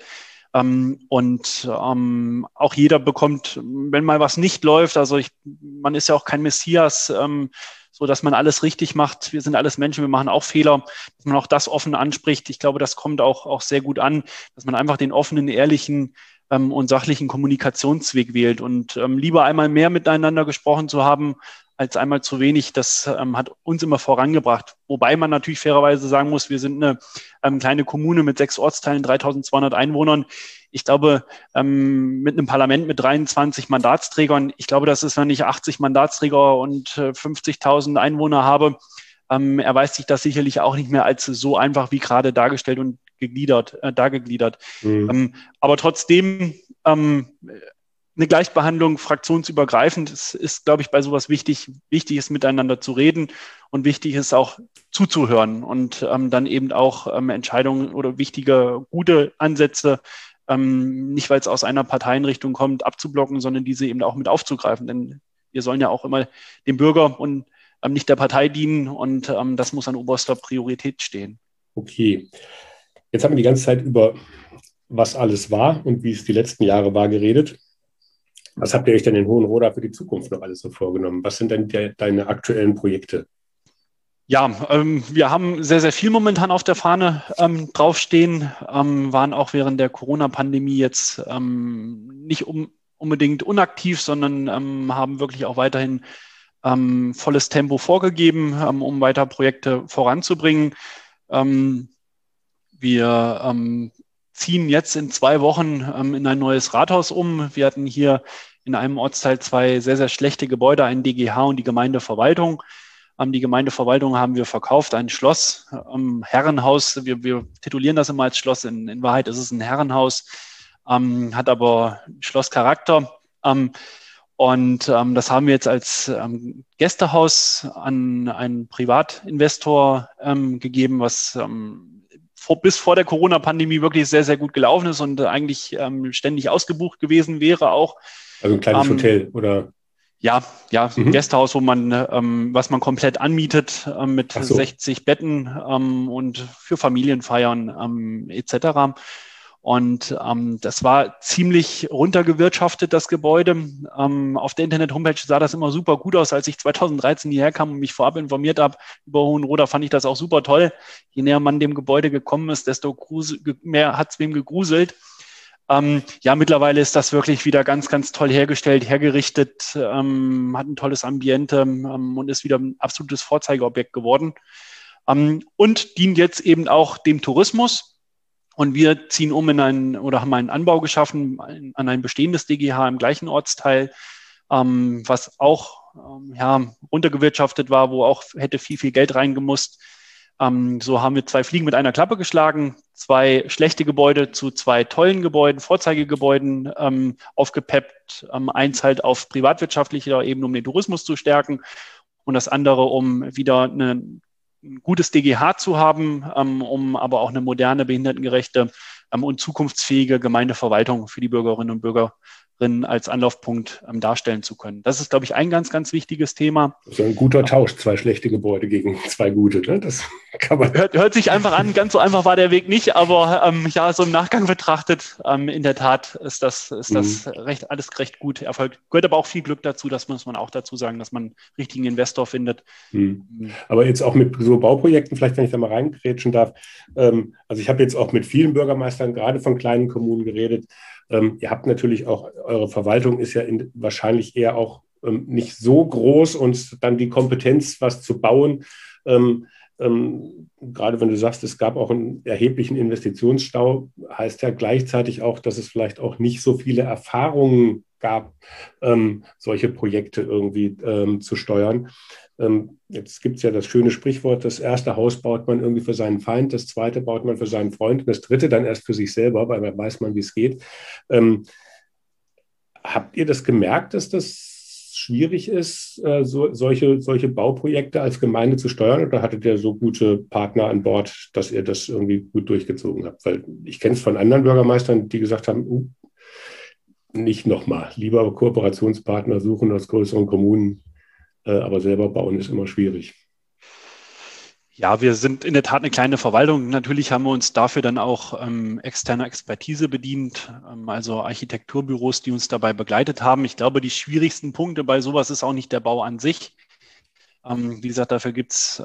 B: Auch jeder bekommt, wenn mal was nicht läuft, also man ist ja auch kein Messias, so dass man alles richtig macht. Wir sind alles Menschen, wir machen auch Fehler, dass man auch das offen anspricht. Ich glaube, das kommt auch sehr gut an, dass man einfach den offenen, ehrlichen und sachlichen Kommunikationsweg wählt und lieber einmal mehr miteinander gesprochen zu haben, als einmal zu wenig. Das hat uns immer vorangebracht. Wobei man natürlich fairerweise sagen muss, wir sind eine kleine Kommune mit 6 Ortsteilen, 3.200 Einwohnern. Ich glaube, mit einem Parlament mit 23 Mandatsträgern, ich glaube, dass es, wenn ich 80 Mandatsträger und 50.000 Einwohner habe, erweist sich das sicherlich auch nicht mehr als so einfach wie gerade dargestellt und dargegliedert.
A: Mhm.
B: Aber trotzdem eine Gleichbehandlung fraktionsübergreifend ist, glaube ich, bei sowas wichtig. Wichtig ist, miteinander zu reden und wichtig ist auch zuzuhören und dann eben auch Entscheidungen oder wichtige, gute Ansätze, nicht weil es aus einer Parteienrichtung kommt, abzublocken, sondern diese eben auch mit aufzugreifen. Denn wir sollen ja auch immer dem Bürger und nicht der Partei dienen und das muss an oberster Priorität stehen.
A: Okay. Jetzt haben wir die ganze Zeit über was alles war und wie es die letzten Jahre war geredet. Was habt ihr euch denn in Hohenroda für die Zukunft noch alles so vorgenommen? Was sind denn deine aktuellen Projekte?
B: Ja, wir haben sehr, sehr viel momentan auf der Fahne draufstehen, waren auch während der Corona-Pandemie jetzt nicht unbedingt unaktiv, sondern haben wirklich auch weiterhin volles Tempo vorgegeben, um weiter Projekte voranzubringen. Wir ziehen jetzt in 2 Wochen in ein neues Rathaus um. Wir hatten hier in einem Ortsteil 2 sehr, sehr schlechte Gebäude, ein DGH und die Gemeindeverwaltung. Die Gemeindeverwaltung haben wir verkauft, ein Schloss, Herrenhaus. Wir titulieren das immer als Schloss. In Wahrheit ist es ein Herrenhaus, hat aber Schlosscharakter. Das haben wir jetzt als Gästehaus an einen Privatinvestor gegeben, was bis vor der Corona-Pandemie wirklich sehr, sehr gut gelaufen ist und eigentlich ständig ausgebucht gewesen wäre auch.
A: Also ein kleines Hotel, oder?
B: Ja, ein Gästehaus, was man komplett anmietet mit
A: Ach so.
B: 60 Betten und für Familienfeiern etc. Und das war ziemlich runtergewirtschaftet, das Gebäude. Auf der Internet-Homepage sah das immer super gut aus. Als ich 2013 hierher kam und mich vorab informiert habe über Hohenroda, fand ich das auch super toll. Je näher man dem Gebäude gekommen ist, desto mehr hat es wem gegruselt. Mittlerweile ist das wirklich wieder ganz, ganz toll hergestellt, hergerichtet, hat ein tolles Ambiente und ist wieder ein absolutes Vorzeigeobjekt geworden und dient jetzt eben auch dem Tourismus. Und wir ziehen um haben einen Anbau geschaffen an ein bestehendes DGH im gleichen Ortsteil, was auch runtergewirtschaftet war, wo auch hätte viel, viel Geld reingemusst. So haben wir 2 Fliegen mit einer Klappe geschlagen, 2 schlechte Gebäude zu 2 tollen Gebäuden, Vorzeigegebäuden aufgepeppt. Eins halt auf privatwirtschaftlicher Ebene, um den Tourismus zu stärken und das andere, um wieder ein gutes DGH zu haben, um aber auch eine moderne, behindertengerechte und zukunftsfähige Gemeindeverwaltung für die Bürgerinnen und Bürger als Anlaufpunkt darstellen zu können. Das ist, glaube ich, ein ganz, ganz wichtiges Thema.
A: So ein guter Tausch, 2 schlechte Gebäude gegen 2 gute. Ne? Das kann man.
B: Hört sich einfach an, ganz so einfach war der Weg nicht, aber ja, so im Nachgang betrachtet, in der Tat ist das alles recht gut erfolgt. Gehört aber auch viel Glück dazu, das muss man auch dazu sagen, dass man einen richtigen Investor findet.
A: Aber jetzt auch mit so Bauprojekten, vielleicht wenn ich da mal reingrätschen darf, also ich habe jetzt auch mit vielen Bürgermeistern, gerade von kleinen Kommunen geredet. Ihr habt natürlich auch, eure Verwaltung ist ja wahrscheinlich eher auch nicht so groß und dann die Kompetenz, was zu bauen. Gerade wenn du sagst, es gab auch einen erheblichen Investitionsstau, heißt ja gleichzeitig auch, dass es vielleicht auch nicht so viele Erfahrungen gab, solche Projekte irgendwie zu steuern. Jetzt gibt es ja das schöne Sprichwort, das erste Haus baut man irgendwie für seinen Feind, das zweite baut man für seinen Freund und das dritte dann erst für sich selber, weil man weiß wie es geht. Habt ihr das gemerkt, dass das schwierig ist, solche Bauprojekte als Gemeinde zu steuern, oder hattet ihr so gute Partner an Bord, dass ihr das irgendwie gut durchgezogen habt? Weil ich kenne es von anderen Bürgermeistern, die gesagt haben, nicht nochmal, lieber Kooperationspartner suchen aus größeren Kommunen, aber selber bauen ist immer schwierig.
B: Ja, wir sind in der Tat eine kleine Verwaltung. Natürlich haben wir uns dafür dann auch externer Expertise bedient, also Architekturbüros, die uns dabei begleitet haben. Ich glaube, die schwierigsten Punkte bei sowas ist auch nicht der Bau an sich. Wie gesagt, dafür gibt es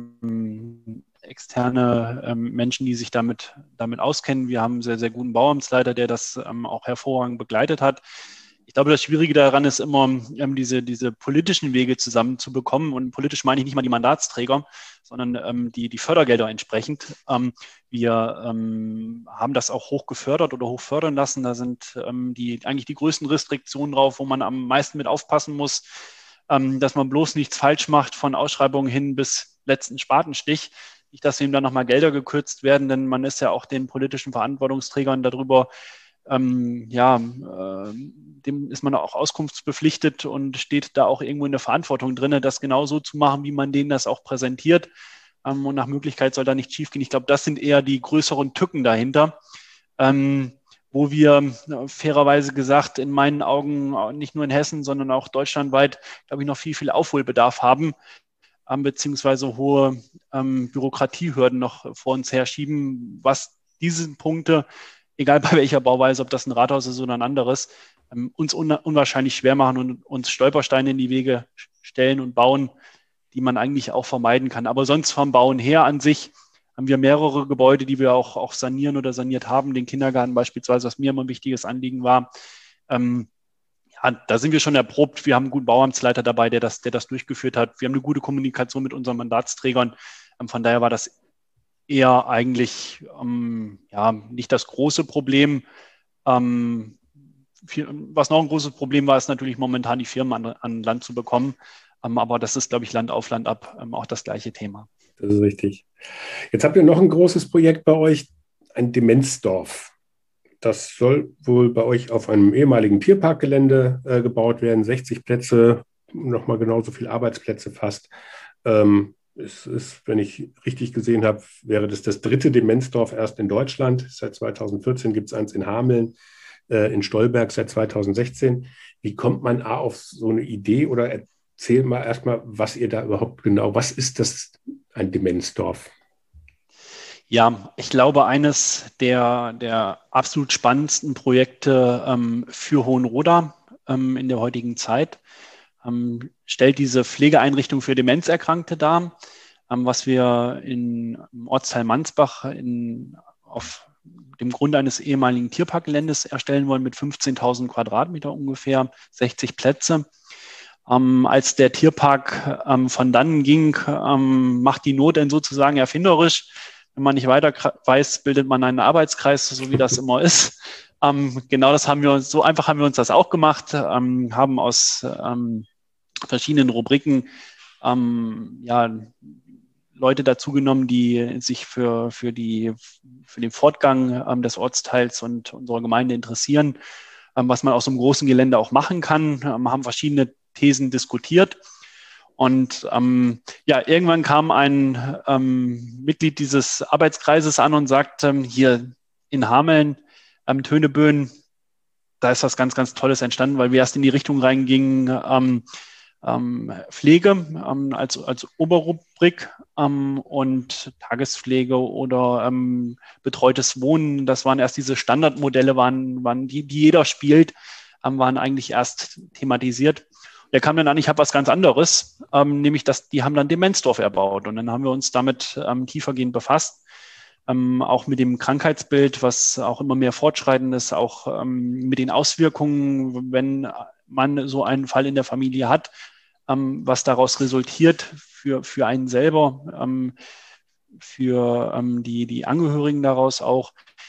B: externe Menschen, die sich damit auskennen. Wir haben einen sehr, sehr guten Bauamtsleiter, der das auch hervorragend begleitet hat. Ich glaube, das Schwierige daran ist immer, diese politischen Wege zusammenzubekommen. Und politisch meine ich nicht mal die Mandatsträger, sondern die Fördergelder entsprechend. Wir haben das auch hoch gefördert oder hoch fördern lassen. Da sind eigentlich die größten Restriktionen drauf, wo man am meisten mit aufpassen muss, dass man bloß nichts falsch macht, von Ausschreibungen hin bis letzten Spatenstich. Nicht, dass ihm dann nochmal Gelder gekürzt werden, denn man ist ja auch den politischen Verantwortungsträgern darüber, dem ist man auch auskunftsbepflichtet und steht da auch irgendwo in der Verantwortung drin, das genau so zu machen, wie man denen das auch präsentiert. Und nach Möglichkeit soll da nicht schief gehen. Ich glaube, das sind eher die größeren Tücken dahinter, wo wir fairerweise gesagt in meinen Augen nicht nur in Hessen, sondern auch deutschlandweit, glaube ich, noch viel, viel Aufholbedarf haben, beziehungsweise hohe Bürokratiehürden noch vor uns herschieben, was diese Punkte, egal bei welcher Bauweise, ob das ein Rathaus ist oder ein anderes, uns unwahrscheinlich schwer machen und uns Stolpersteine in die Wege stellen und bauen, die man eigentlich auch vermeiden kann. Aber sonst vom Bauen her an sich haben wir mehrere Gebäude, die wir auch sanieren oder saniert haben. Den Kindergarten beispielsweise, was mir immer ein wichtiges Anliegen war. Da sind wir schon erprobt. Wir haben einen guten Bauamtsleiter dabei, der das durchgeführt hat. Wir haben eine gute Kommunikation mit unseren Mandatsträgern. Von daher war das eher eigentlich nicht das große Problem. Was noch ein großes Problem war, ist natürlich momentan die Firmen an Land zu bekommen. Aber das ist, glaube ich, Land auf, Land ab auch das gleiche Thema.
A: Das ist richtig. Jetzt habt ihr noch ein großes Projekt bei euch, ein Demenzdorf. Das soll wohl bei euch auf einem ehemaligen Tierparkgelände gebaut werden. 60 Plätze, nochmal genauso viele Arbeitsplätze fast. Es ist, wenn ich richtig gesehen habe, wäre das 3. Demenzdorf erst in Deutschland. Seit 2014 gibt es eins in Hameln, in Stolberg seit 2016. Wie kommt man auf so eine Idee, oder erzähl mal erstmal, was ihr da überhaupt genau, was ist das, ein Demenzdorf?
B: Ja, ich glaube, eines der absolut spannendsten Projekte für Hohenroda in der heutigen Zeit stellt diese Pflegeeinrichtung für Demenzerkrankte dar, was wir im Ortsteil Mansbach auf dem Grund eines ehemaligen Tierparkgeländes erstellen wollen mit 15.000 Quadratmeter ungefähr, 60 Plätze. Als der Tierpark von dannen ging, macht die Not dann sozusagen erfinderisch. Wenn man nicht weiter weiß, bildet man einen Arbeitskreis, so wie das immer ist. Genau das so einfach haben wir uns das auch gemacht, haben aus verschiedenen Rubriken Leute dazu genommen, die sich für den Fortgang des Ortsteils und unserer Gemeinde interessieren, was man aus so einem großen Gelände auch machen kann, haben verschiedene Thesen diskutiert. Und irgendwann kam ein Mitglied dieses Arbeitskreises an und sagte, hier in Hameln, Töneböen, da ist was ganz, ganz Tolles entstanden, weil wir erst in die Richtung reingingen, Pflege als Oberrubrik und Tagespflege oder betreutes Wohnen. Das waren erst diese Standardmodelle, die jeder spielt, waren eigentlich erst thematisiert. Der kam dann an, ich habe was ganz anderes, nämlich die haben dann Demenzdorf erbaut. Und dann haben wir uns damit tiefergehend befasst, auch mit dem Krankheitsbild, was auch immer mehr fortschreitend ist, auch mit den Auswirkungen, wenn man so einen Fall in der Familie hat, was daraus resultiert für einen selber, für die Angehörigen daraus auch.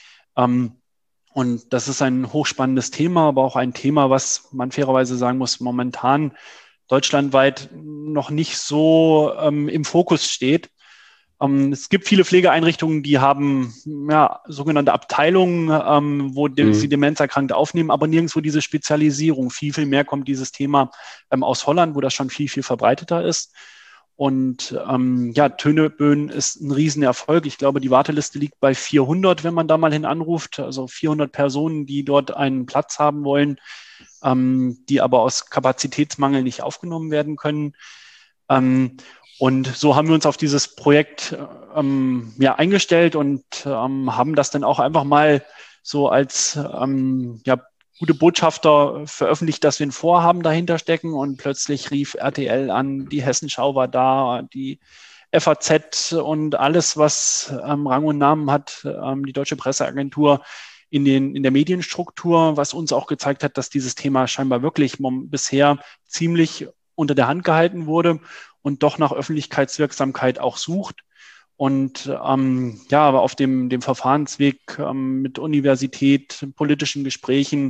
B: Und das ist ein hochspannendes Thema, aber auch ein Thema, was man fairerweise sagen muss, momentan deutschlandweit noch nicht so im Fokus steht. Es gibt viele Pflegeeinrichtungen, die haben sogenannte Abteilungen, wo sie Demenzerkrankte aufnehmen, aber nirgendwo diese Spezialisierung. Viel, viel mehr kommt dieses Thema aus Holland, wo das schon viel, viel verbreiteter ist. Und Töneböen ist ein Riesenerfolg. Ich glaube, die Warteliste liegt bei 400, wenn man da mal hin anruft. Also 400 Personen, die dort einen Platz haben wollen, die aber aus Kapazitätsmangel nicht aufgenommen werden können. Und so haben wir uns auf dieses Projekt eingestellt und haben das dann auch einfach mal so als gute Botschafter veröffentlicht, dass wir ein Vorhaben dahinter stecken. Und plötzlich rief RTL an, die Hessenschau war da, die FAZ und alles, was Rang und Namen hat, die Deutsche Presseagentur in der Medienstruktur, was uns auch gezeigt hat, dass dieses Thema scheinbar wirklich bisher ziemlich unter der Hand gehalten wurde und doch nach Öffentlichkeitswirksamkeit auch sucht. Und aber auf dem Verfahrensweg mit Universität, politischen Gesprächen,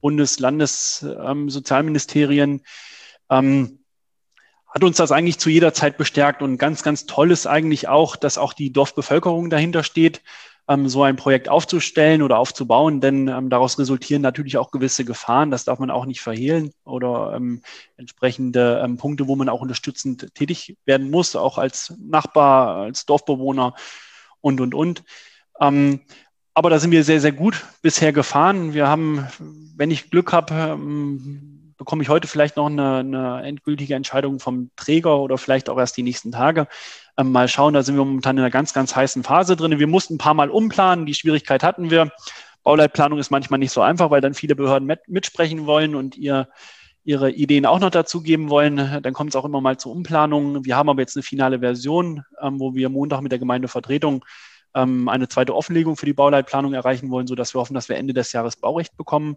B: Sozialministerien hat uns das eigentlich zu jeder Zeit bestärkt. Und ganz, ganz toll ist eigentlich auch, dass auch die Dorfbevölkerung dahinter steht, so ein Projekt aufzustellen oder aufzubauen, denn daraus resultieren natürlich auch gewisse Gefahren, das darf man auch nicht verhehlen, oder entsprechende Punkte, wo man auch unterstützend tätig werden muss, auch als Nachbar, als Dorfbewohner und. Aber da sind wir sehr, sehr gut bisher gefahren. Wir haben, wenn ich Glück habe, bekomme ich heute vielleicht noch eine endgültige Entscheidung vom Träger oder vielleicht auch erst die nächsten Tage. Mal schauen, da sind wir momentan in einer ganz, ganz heißen Phase drin. Wir mussten ein paar Mal umplanen, die Schwierigkeit hatten wir. Bauleitplanung ist manchmal nicht so einfach, weil dann viele Behörden mitsprechen wollen und ihre Ideen auch noch dazugeben wollen. Dann kommt es auch immer mal zu Umplanungen. Wir haben aber jetzt eine finale Version, wo wir Montag mit der Gemeindevertretung eine zweite Offenlegung für die Bauleitplanung erreichen wollen, sodass wir hoffen, dass wir Ende des Jahres Baurecht bekommen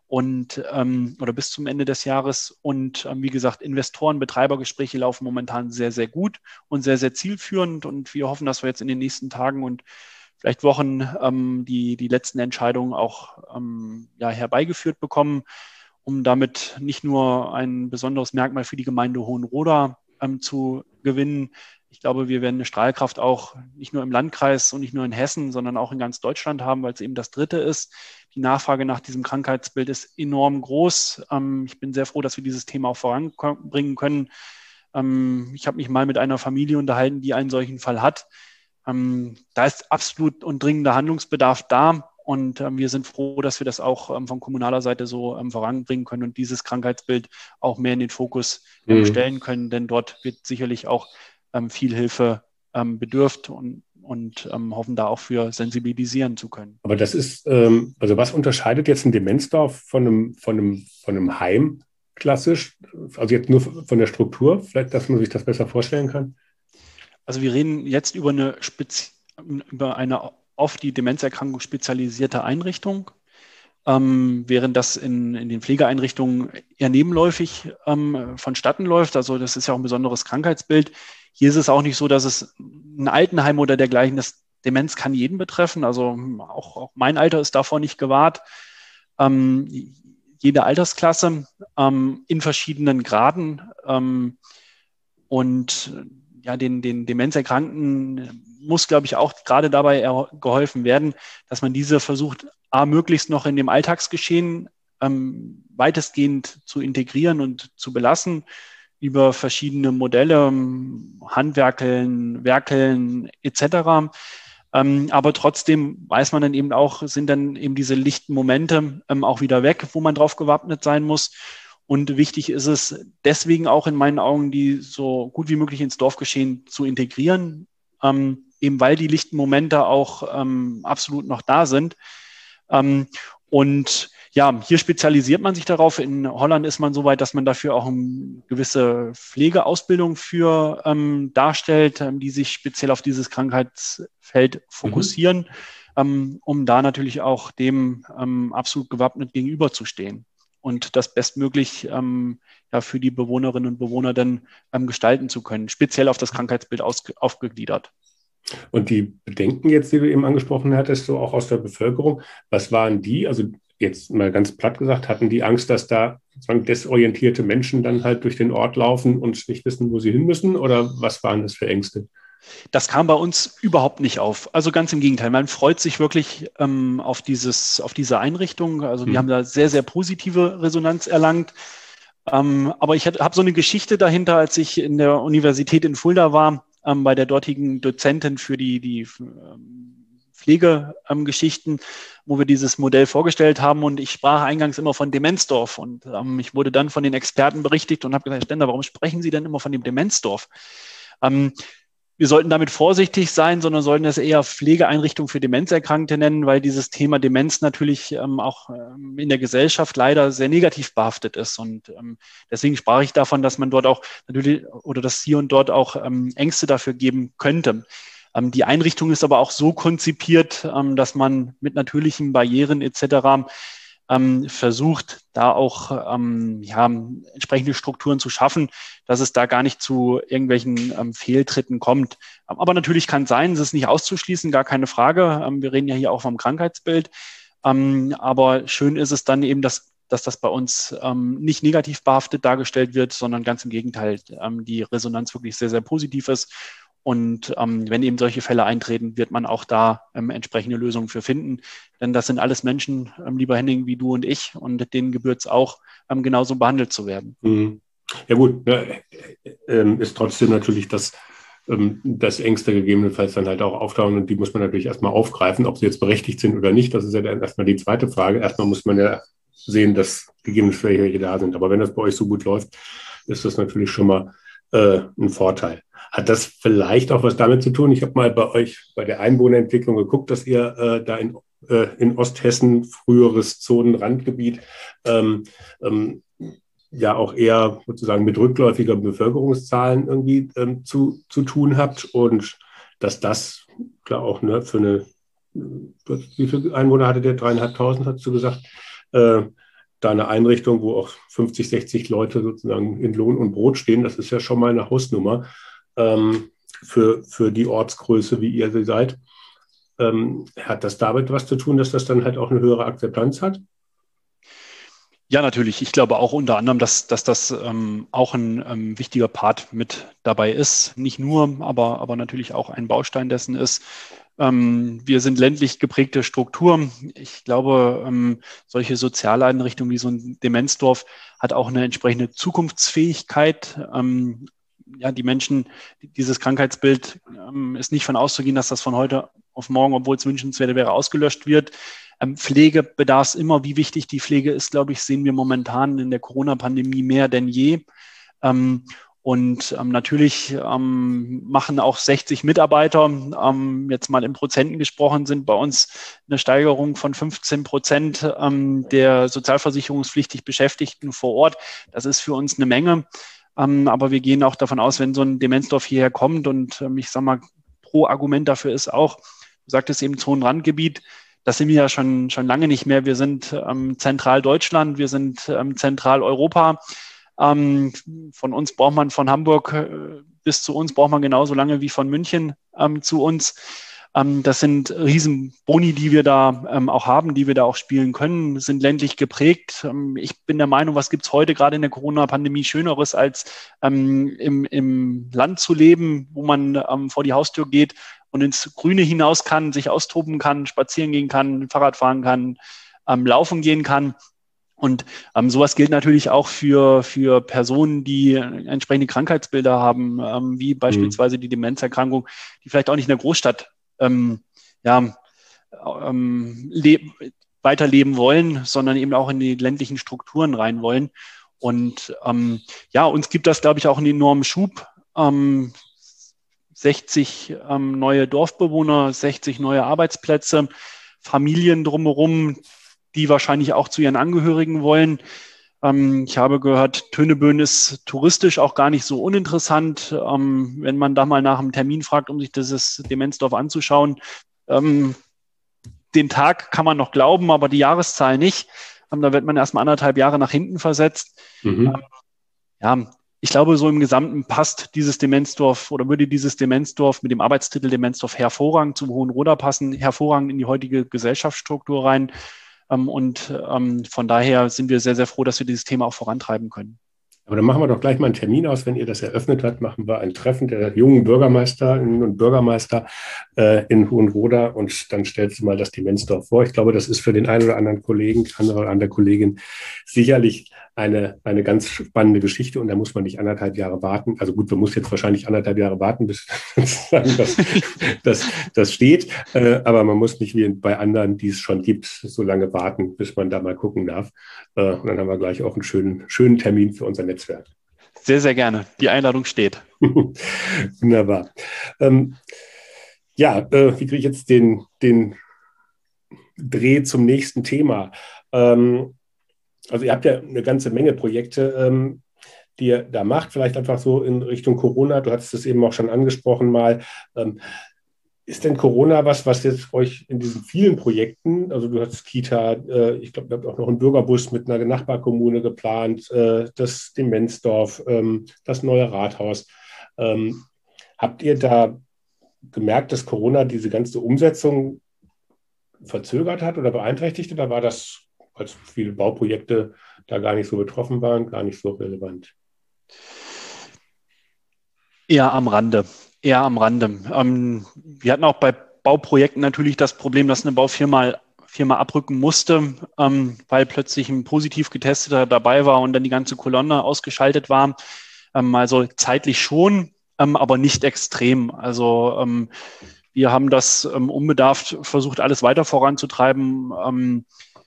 B: oder bis zum Ende des Jahres. Und wie gesagt, Investoren-Betreibergespräche laufen momentan sehr, sehr gut und sehr, sehr zielführend. Und wir hoffen, dass wir jetzt in den nächsten Tagen und vielleicht Wochen die letzten Entscheidungen auch herbeigeführt bekommen, um damit nicht nur ein besonderes Merkmal für die Gemeinde Hohenroda zu gewinnen. Ich glaube, wir werden eine Strahlkraft auch nicht nur im Landkreis und nicht nur in Hessen, sondern auch in ganz Deutschland haben, weil es eben das dritte ist. Die Nachfrage nach diesem Krankheitsbild ist enorm groß. Ich bin sehr froh, dass wir dieses Thema auch voranbringen können. Ich habe mich mal mit einer Familie unterhalten, die einen solchen Fall hat. Da ist absolut und dringender Handlungsbedarf da. Und wir sind froh, dass wir das auch von kommunaler Seite so voranbringen können und dieses Krankheitsbild auch mehr in den Fokus stellen können. Denn dort wird sicherlich auch viel Hilfe bedürft und hoffen da auch für sensibilisieren zu können.
A: Aber das ist, also was unterscheidet jetzt ein Demenzdorf von einem Heim klassisch? Also jetzt nur von der Struktur, vielleicht, dass man sich das besser vorstellen kann?
B: Also wir reden jetzt über eine auf die Demenzerkrankung spezialisierte Einrichtung, während das in den Pflegeeinrichtungen eher nebenläufig vonstatten läuft. Also das ist ja auch ein besonderes Krankheitsbild. Hier ist es auch nicht so, dass es ein Altenheim oder dergleichen, das Demenz kann jeden betreffen. Also auch mein Alter ist davor nicht gewahrt. Jede Altersklasse in verschiedenen Graden und den Demenzerkrankten muss, glaube ich, auch gerade dabei geholfen werden, dass man diese versucht, möglichst noch in dem Alltagsgeschehen weitestgehend zu integrieren und zu belassen über verschiedene Modelle, Handwerkeln, Werkeln etc. Aber trotzdem weiß man dann eben auch, sind dann eben diese lichten Momente auch wieder weg, wo man drauf gewappnet sein muss. Und wichtig ist es deswegen auch in meinen Augen, die so gut wie möglich ins Dorfgeschehen zu integrieren, eben weil die lichten Momente auch absolut noch da sind. Und ja, hier spezialisiert man sich darauf. In Holland ist man so weit, dass man dafür auch eine gewisse Pflegeausbildung für darstellt, die sich speziell auf dieses Krankheitsfeld fokussieren, um da natürlich auch dem absolut gewappnet gegenüberzustehen und das bestmöglich ja, für die Bewohnerinnen und Bewohner dann gestalten zu können, speziell auf das Krankheitsbild aufgegliedert.
A: Und die Bedenken jetzt, die du eben angesprochen hattest, so auch aus der Bevölkerung, was waren die? Also jetzt mal ganz platt gesagt, hatten die Angst, dass da sozusagen desorientierte Menschen dann halt durch den Ort laufen und nicht wissen, wo sie hin müssen? Oder was waren das für Ängste?
B: Das kam bei uns überhaupt nicht auf. Also ganz im Gegenteil. Man freut sich wirklich auf diese Einrichtung. Also wir haben da sehr, sehr positive Resonanz erlangt. Aber ich habe so eine Geschichte dahinter, als ich in der Universität in Fulda war, bei der dortigen Dozentin für die Pflegegeschichten, wo wir dieses Modell vorgestellt haben. Und ich sprach eingangs immer von Demenzdorf. Und ich wurde dann von den Experten berichtigt und habe gesagt, Herr Stender, warum sprechen Sie denn immer von dem Demenzdorf? Wir sollten damit vorsichtig sein, sondern sollten es eher Pflegeeinrichtung für Demenzerkrankte nennen, weil dieses Thema Demenz natürlich auch in der Gesellschaft leider sehr negativ behaftet ist. Und deswegen sprach ich davon, dass man dort auch natürlich oder dass hier und dort auch Ängste dafür geben könnte. Die Einrichtung ist aber auch so konzipiert, dass man mit natürlichen Barrieren etc. Versucht, da auch entsprechende Strukturen zu schaffen, dass es da gar nicht zu irgendwelchen Fehltritten kommt. Aber natürlich kann es sein, es ist nicht auszuschließen, gar keine Frage. Wir reden ja hier auch vom Krankheitsbild. Aber schön ist es dann eben, dass das bei uns nicht negativ behaftet dargestellt wird, sondern ganz im Gegenteil, die Resonanz wirklich sehr, sehr positiv ist. Und wenn eben solche Fälle eintreten, wird man auch da entsprechende Lösungen für finden. Denn das sind alles Menschen, lieber Henning, wie du und ich. Und denen gebührt es auch, genauso behandelt zu werden.
A: Ja gut, ist trotzdem natürlich das Ängste gegebenenfalls dann halt auch auftauchen. Und die muss man natürlich erstmal aufgreifen, ob sie jetzt berechtigt sind oder nicht. Das ist ja dann erstmal die zweite Frage. Erstmal muss man ja sehen, dass gegebenenfalls welche da sind. Aber wenn das bei euch so gut läuft, ist das natürlich schon mal ein Vorteil. Hat das vielleicht auch was damit zu tun? Ich habe mal bei euch bei der Einwohnerentwicklung geguckt, dass ihr da in Osthessen, früheres Zonenrandgebiet, ja auch eher sozusagen mit rückläufiger Bevölkerungszahlen irgendwie zu tun habt und dass das klar auch für eine, wie viele Einwohner hattet ihr? 3.500, hast du gesagt, da eine Einrichtung, wo auch 50, 60 Leute sozusagen in Lohn und Brot stehen, das ist ja schon mal eine Hausnummer für die Ortsgröße, wie ihr sie seid. Hat das damit was zu tun, dass das dann halt auch eine höhere Akzeptanz hat?
B: Ja, natürlich. Ich glaube auch unter anderem, dass das auch ein wichtiger Part mit dabei ist. Nicht nur, aber natürlich auch ein Baustein dessen ist. Wir sind ländlich geprägte Struktur. Ich glaube, solche Sozialeinrichtungen wie so ein Demenzdorf hat auch eine entsprechende Zukunftsfähigkeit. Ja, die Menschen, dieses Krankheitsbild ist nicht von auszugehen, dass das von heute auf morgen, obwohl es wünschenswert wäre, ausgelöscht wird. Pflege bedarf es immer. Wie wichtig die Pflege ist, glaube ich, sehen wir momentan in der Corona-Pandemie mehr denn je. Und natürlich machen auch 60 Mitarbeiter, jetzt mal in Prozenten gesprochen, sind bei uns eine Steigerung von 15% der sozialversicherungspflichtig Beschäftigten vor Ort. Das ist für uns eine Menge. Aber wir gehen auch davon aus, wenn so ein Demenzdorf hierher kommt und ich sage mal, pro Argument dafür ist auch, du sagtest eben Zonenrandgebiet, das sind wir ja schon lange nicht mehr. Wir sind Zentraldeutschland, wir sind Zentraleuropa. Von uns braucht man von Hamburg bis zu uns braucht man genauso lange wie von München zu uns. Das sind Riesenboni, die wir da auch haben, die wir da auch spielen können, sind ländlich geprägt. Ich bin der Meinung, was gibt es heute gerade in der Corona-Pandemie Schöneres, als im Land zu leben, wo man vor die Haustür geht und ins Grüne hinaus kann, sich austoben kann, spazieren gehen kann, Fahrrad fahren kann, laufen gehen kann. Und sowas gilt natürlich auch für Personen, die entsprechende Krankheitsbilder haben, wie beispielsweise die Demenzerkrankung, die vielleicht auch nicht in der Großstadt weiterleben wollen, sondern eben auch in die ländlichen Strukturen rein wollen. Und uns gibt das, glaube ich, auch einen enormen Schub. 60 neue Dorfbewohner, 60 neue Arbeitsplätze, Familien drumherum, die wahrscheinlich auch zu ihren Angehörigen wollen. Ich habe gehört, Töneböen ist touristisch auch gar nicht so uninteressant. Wenn man da mal nach einem Termin fragt, um sich dieses Demenzdorf anzuschauen, den Tag kann man noch glauben, aber die Jahreszahl nicht. Da wird man erstmal 1,5 Jahre nach hinten versetzt. Ich glaube, so im Gesamten passt dieses Demenzdorf oder würde dieses Demenzdorf mit dem Arbeitstitel Demenzdorf hervorragend zum Hohenroda passen, hervorragend in die heutige Gesellschaftsstruktur rein. Von daher sind wir sehr, sehr froh, dass wir dieses Thema auch vorantreiben können.
A: Aber dann machen wir doch gleich mal einen Termin aus, wenn ihr das eröffnet habt, machen wir ein Treffen der jungen Bürgermeisterinnen und Bürgermeister in Hohenroda und dann stellst du mal das Demenzdorf vor. Ich glaube, das ist für den einen oder anderen Kollegen, andere oder andere Kollegin sicherlich eine ganz spannende Geschichte und da muss man nicht 1,5 Jahre warten. Also gut, man muss jetzt wahrscheinlich 1,5 Jahre warten, bis das steht, aber man muss nicht wie bei anderen, die es schon gibt, so lange warten, bis man da mal gucken darf. Und dann haben wir gleich auch einen schönen Termin für unser Netzwerk.
B: Sehr, sehr gerne. Die Einladung steht.
A: Wunderbar. Wie kriege ich jetzt den Dreh zum nächsten Thema? Also ihr habt ja eine ganze Menge Projekte, die ihr da macht, vielleicht einfach so in Richtung Corona. Du hattest es eben auch schon angesprochen mal. Ist denn Corona was jetzt euch in diesen vielen Projekten, also du hattest Kita, ich glaube, ihr habt auch noch einen Bürgerbus mit einer Nachbarkommune geplant, das Demenzdorf, das neue Rathaus. Habt ihr da gemerkt, dass Corona diese ganze Umsetzung verzögert hat oder beeinträchtigt? Oder war das, als viele Bauprojekte da gar nicht so betroffen waren, gar nicht so relevant?
B: Eher am Rande. Wir hatten auch bei Bauprojekten natürlich das Problem, dass eine Baufirma abrücken musste, weil plötzlich ein positiv Getesteter dabei war und dann die ganze Kolonne ausgeschaltet war. Also zeitlich schon, aber nicht extrem. Also wir haben das unbedarft versucht, alles weiter voranzutreiben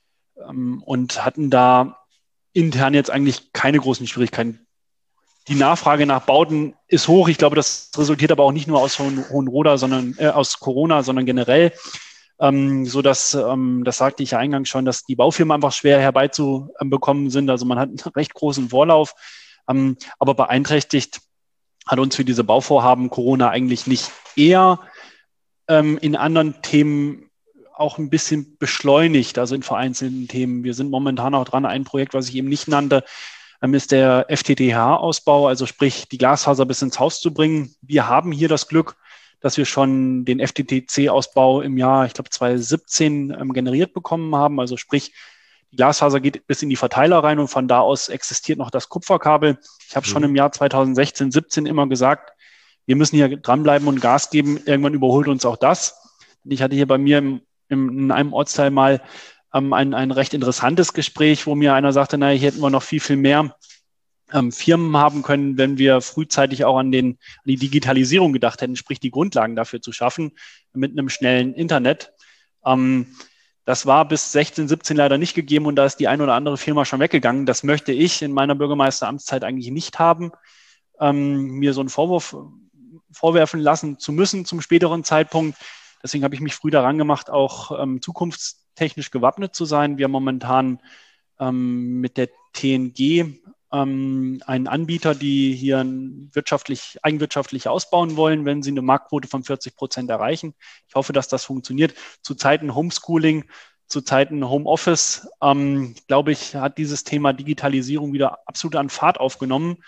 B: und hatten da intern jetzt eigentlich keine großen Schwierigkeiten. Die Nachfrage nach Bauten ist hoch. Ich glaube, das resultiert aber auch nicht nur aus Hohenroda, sondern aus Corona, sondern generell. Sodass, das sagte ich ja eingangs schon, dass die Baufirmen einfach schwer herbeizubekommen sind. Also man hat einen recht großen Vorlauf. Aber beeinträchtigt hat uns für diese Bauvorhaben Corona eigentlich nicht, eher in anderen Themen auch ein bisschen beschleunigt, also in vereinzelten Themen. Wir sind momentan auch dran, ein Projekt, was ich eben nicht nannte, ist der FTTH-Ausbau, also sprich die Glasfaser bis ins Haus zu bringen. Wir haben hier das Glück, dass wir schon den FTTC-Ausbau im Jahr, ich glaube 2017 generiert bekommen haben. Also sprich, die Glasfaser geht bis in die Verteiler rein und von da aus existiert noch das Kupferkabel. Ich habe schon im Jahr 2016, 17 immer gesagt, wir müssen hier dranbleiben und Gas geben. Irgendwann überholt uns auch das. Ich hatte hier bei mir in einem Ortsteil mal ein recht interessantes Gespräch, wo mir einer sagte, naja, hier hätten wir noch viel mehr Firmen haben können, wenn wir frühzeitig auch an die Digitalisierung gedacht hätten, sprich die Grundlagen dafür zu schaffen mit einem schnellen Internet. Das war bis 16, 17 leider nicht gegeben und da ist die eine oder andere Firma schon weggegangen. Das möchte ich in meiner Bürgermeisteramtszeit eigentlich nicht haben, mir so einen Vorwurf vorwerfen lassen zu müssen zum späteren Zeitpunkt. Deswegen habe ich mich früh daran gemacht, auch zukunftstechnisch gewappnet zu sein. Wir haben momentan mit der TNG einen Anbieter, die hier eigenwirtschaftlich ausbauen wollen, wenn sie eine Marktquote von 40% erreichen. Ich hoffe, dass das funktioniert. Zu Zeiten Homeschooling, zu Zeiten Homeoffice, glaube ich, hat dieses Thema Digitalisierung wieder absolut an Fahrt aufgenommen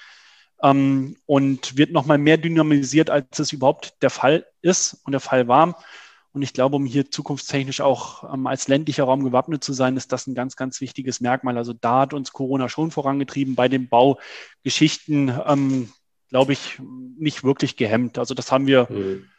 B: und wird nochmal mehr dynamisiert, als es überhaupt der Fall ist und der Fall war. Und ich glaube, um hier zukunftstechnisch auch als ländlicher Raum gewappnet zu sein, ist das ein ganz, ganz wichtiges Merkmal. Also da hat uns Corona schon vorangetrieben, bei den Baugeschichten, glaube ich, nicht wirklich gehemmt. Also das haben wir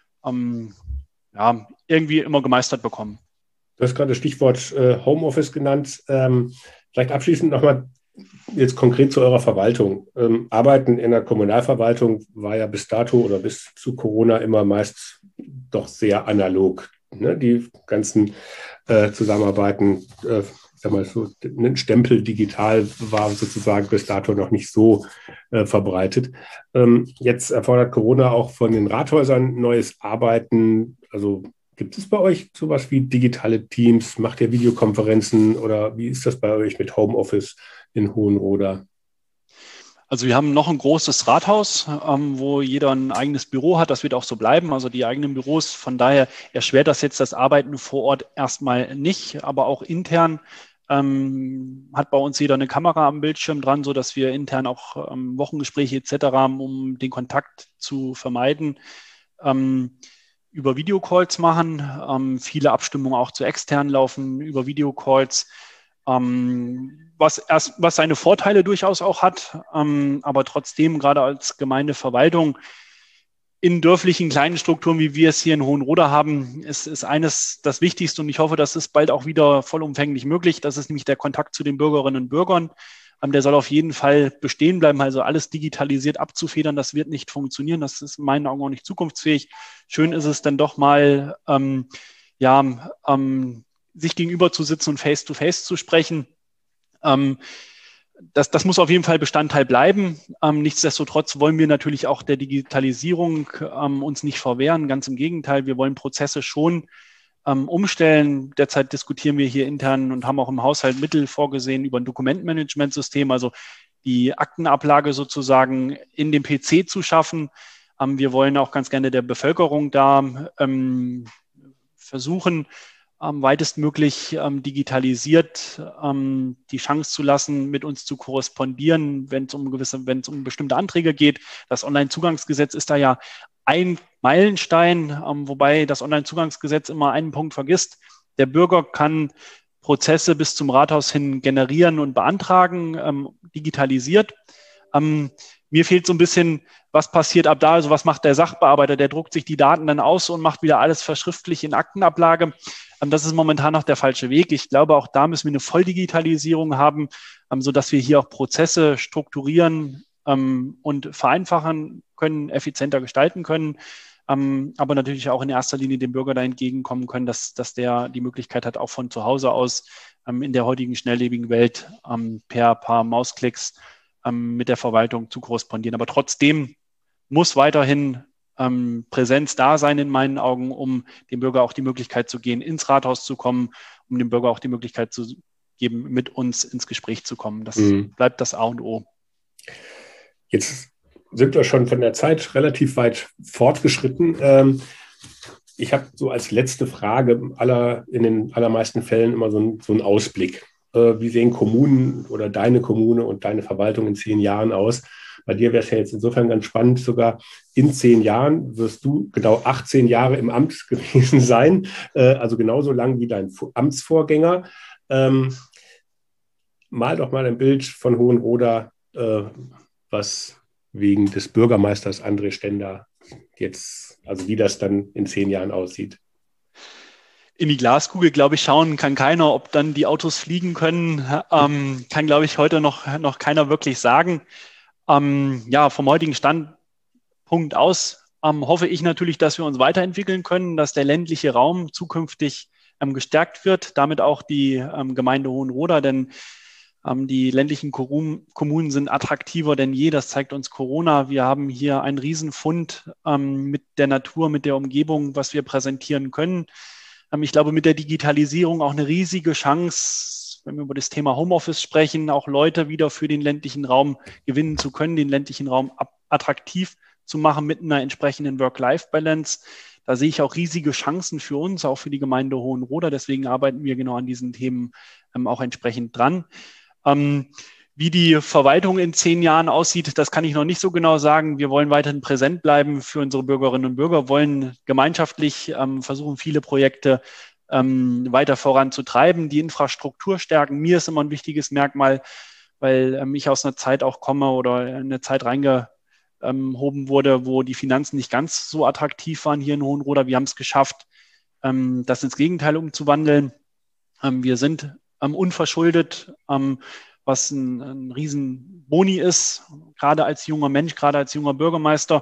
B: irgendwie immer gemeistert bekommen.
A: Du hast gerade das Stichwort Homeoffice genannt. Vielleicht abschließend nochmal jetzt konkret zu eurer Verwaltung. Arbeiten in der Kommunalverwaltung war ja bis dato oder bis zu Corona immer meist doch sehr analog. ne, die ganzen Zusammenarbeiten, ich sag mal so, ein Stempel digital war sozusagen bis dato noch nicht so verbreitet. Jetzt erfordert Corona auch von den Rathäusern neues Arbeiten. Also gibt es bei euch sowas wie digitale Teams? Macht ihr Videokonferenzen oder wie ist das bei euch mit Homeoffice in Hohenroda?
B: Also wir haben noch ein großes Rathaus, wo jeder ein eigenes Büro hat. Das wird auch so bleiben, also die eigenen Büros. Von daher erschwert das jetzt das Arbeiten vor Ort erstmal nicht, aber auch intern hat bei uns jeder eine Kamera am Bildschirm dran, sodass wir intern auch Wochengespräche etc. haben, um den Kontakt zu vermeiden, über Videocalls machen. Viele Abstimmungen auch zu extern laufen über Videocalls. Was seine Vorteile durchaus auch hat, aber trotzdem gerade als Gemeindeverwaltung in dörflichen kleinen Strukturen, wie wir es hier in Hohenroda haben, ist eines das Wichtigste und ich hoffe, das ist bald auch wieder vollumfänglich möglich. Das ist nämlich der Kontakt zu den Bürgerinnen und Bürgern. Der soll auf jeden Fall bestehen bleiben, also alles digitalisiert abzufedern, das wird nicht funktionieren, das ist in meinen Augen auch nicht zukunftsfähig. Schön ist es dann doch mal, sich gegenüber zu sitzen und face-to-face zu sprechen. Das muss auf jeden Fall Bestandteil bleiben. Nichtsdestotrotz wollen wir natürlich auch der Digitalisierung uns nicht verwehren. Ganz im Gegenteil, wir wollen Prozesse schon umstellen. Derzeit diskutieren wir hier intern und haben auch im Haushalt Mittel vorgesehen über ein Dokumentenmanagementsystem, also die Aktenablage sozusagen in dem PC zu schaffen. Wir wollen auch ganz gerne der Bevölkerung da versuchen, weitestmöglich digitalisiert die Chance zu lassen, mit uns zu korrespondieren, wenn es um bestimmte Anträge geht. Das Onlinezugangsgesetz ist da ja ein Meilenstein, wobei das Onlinezugangsgesetz immer einen Punkt vergisst. Der Bürger kann Prozesse bis zum Rathaus hin generieren und beantragen, digitalisiert. Mir fehlt so ein bisschen, was passiert ab da, also was macht der Sachbearbeiter, der druckt sich die Daten dann aus und macht wieder alles verschriftlich in Aktenablage. Das ist momentan noch der falsche Weg. Ich glaube, auch da müssen wir eine Volldigitalisierung haben, sodass wir hier auch Prozesse strukturieren und vereinfachen können, effizienter gestalten können, aber natürlich auch in erster Linie dem Bürger da entgegenkommen können, dass der die Möglichkeit hat, auch von zu Hause aus in der heutigen schnelllebigen Welt per paar Mausklicks mit der Verwaltung zu korrespondieren. Aber trotzdem muss weiterhin Präsenz da sein in meinen Augen, um dem Bürger auch die Möglichkeit zu geben, ins Rathaus zu kommen, um dem Bürger auch die Möglichkeit zu geben, mit uns ins Gespräch zu kommen. Das bleibt das A und O.
A: Jetzt sind wir schon von der Zeit relativ weit fortgeschritten. Ich habe so als letzte Frage in den allermeisten Fällen immer so einen Ausblick. Wie sehen Kommunen oder deine Kommune und deine Verwaltung in 10 Jahren aus? Bei dir wäre es ja jetzt insofern ganz spannend, sogar in 10 Jahren wirst du genau 18 Jahre im Amt gewesen sein, also genauso lang wie dein Amtsvorgänger. Mal doch mal ein Bild von Hohenroda, was wegen des Bürgermeisters André Stender jetzt, also wie das dann in 10 Jahren aussieht.
B: In die Glaskugel, glaube ich, schauen kann keiner. Ob dann die Autos fliegen können, kann, glaube ich, heute noch keiner wirklich sagen. Vom heutigen Standpunkt aus hoffe ich natürlich, dass wir uns weiterentwickeln können, dass der ländliche Raum zukünftig gestärkt wird, damit auch die Gemeinde Hohenroda, denn die ländlichen Kommunen sind attraktiver denn je. Das zeigt uns Corona. Wir haben hier einen Riesenfund mit der Natur, mit der Umgebung, was wir präsentieren können. Ich glaube, mit der Digitalisierung auch eine riesige Chance, wenn wir über das Thema Homeoffice sprechen, auch Leute wieder für den ländlichen Raum gewinnen zu können, den ländlichen Raum attraktiv zu machen mit einer entsprechenden Work-Life-Balance. Da sehe ich auch riesige Chancen für uns, auch für die Gemeinde Hohenroda. Deswegen arbeiten wir genau an diesen Themen auch entsprechend dran. Wie die Verwaltung in 10 Jahren aussieht, das kann ich noch nicht so genau sagen. Wir wollen weiterhin präsent bleiben für unsere Bürgerinnen und Bürger, wollen gemeinschaftlich versuchen, viele Projekte weiter voranzutreiben, die Infrastruktur stärken. Mir ist immer ein wichtiges Merkmal, weil ich aus einer Zeit auch komme oder in eine Zeit reingehoben wurde, wo die Finanzen nicht ganz so attraktiv waren hier in Hohenroda. Wir haben es geschafft, das ins Gegenteil umzuwandeln. Wir sind unverschuldet, was ein Riesenboni ist, gerade als junger Mensch, gerade als junger Bürgermeister,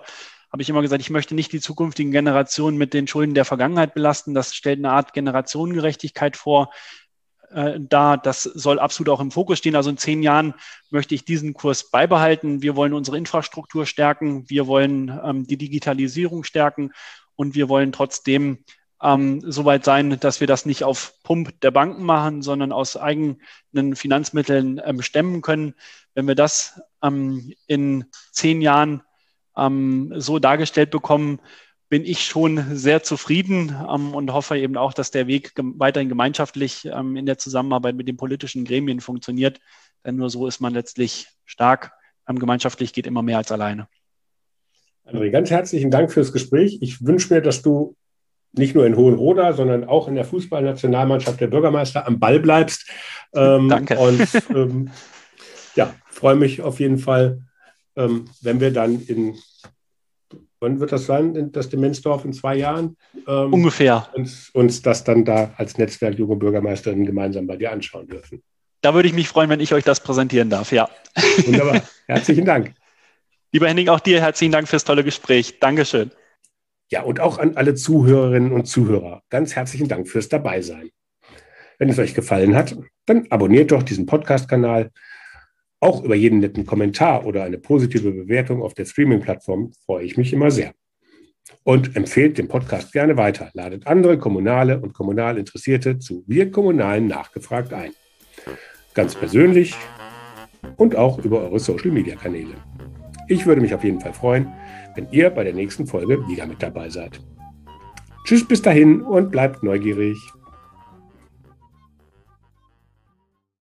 B: habe ich immer gesagt, ich möchte nicht die zukünftigen Generationen mit den Schulden der Vergangenheit belasten. Das stellt eine Art Generationengerechtigkeit vor. Das soll absolut auch im Fokus stehen. Also in 10 Jahren möchte ich diesen Kurs beibehalten. Wir wollen unsere Infrastruktur stärken. Wir wollen die Digitalisierung stärken. Und wir wollen trotzdem so weit sein, dass wir das nicht auf Pump der Banken machen, sondern aus eigenen Finanzmitteln stemmen können. Wenn wir das in 10 Jahren so dargestellt bekommen, bin ich schon sehr zufrieden und hoffe eben auch, dass der Weg weiterhin gemeinschaftlich in der Zusammenarbeit mit den politischen Gremien funktioniert. Denn nur so ist man letztlich stark. Gemeinschaftlich geht immer mehr als alleine.
A: André, ganz herzlichen Dank fürs Gespräch. Ich wünsche mir, dass du nicht nur in Hohenroda, sondern auch in der Fußballnationalmannschaft der Bürgermeister am Ball bleibst.
B: Danke.
A: Und freue mich auf jeden Fall, wenn wir dann wann wird das sein, das Demenzdorf in 2 Jahren?
B: Ungefähr.
A: Uns das dann da als Netzwerk Junge Bürgermeisterinnen gemeinsam bei dir anschauen dürfen.
B: Da würde ich mich freuen, wenn ich euch das präsentieren darf, ja.
A: Wunderbar. Herzlichen Dank.
B: Lieber Henning, auch dir herzlichen Dank fürs tolle Gespräch. Dankeschön.
A: Ja, und auch an alle Zuhörerinnen und Zuhörer. Ganz herzlichen Dank fürs Dabeisein. Wenn es euch gefallen hat, dann abonniert doch diesen Podcast-Kanal. Auch über jeden netten Kommentar oder eine positive Bewertung auf der Streaming-Plattform freue ich mich immer sehr. Und empfehlt den Podcast gerne weiter. Ladet andere Kommunale und kommunal Interessierte zu Wir Kommunalen nachgefragt ein. Ganz persönlich und auch über eure Social-Media-Kanäle. Ich würde mich auf jeden Fall freuen, wenn ihr bei der nächsten Folge wieder mit dabei seid. Tschüss bis dahin und bleibt neugierig.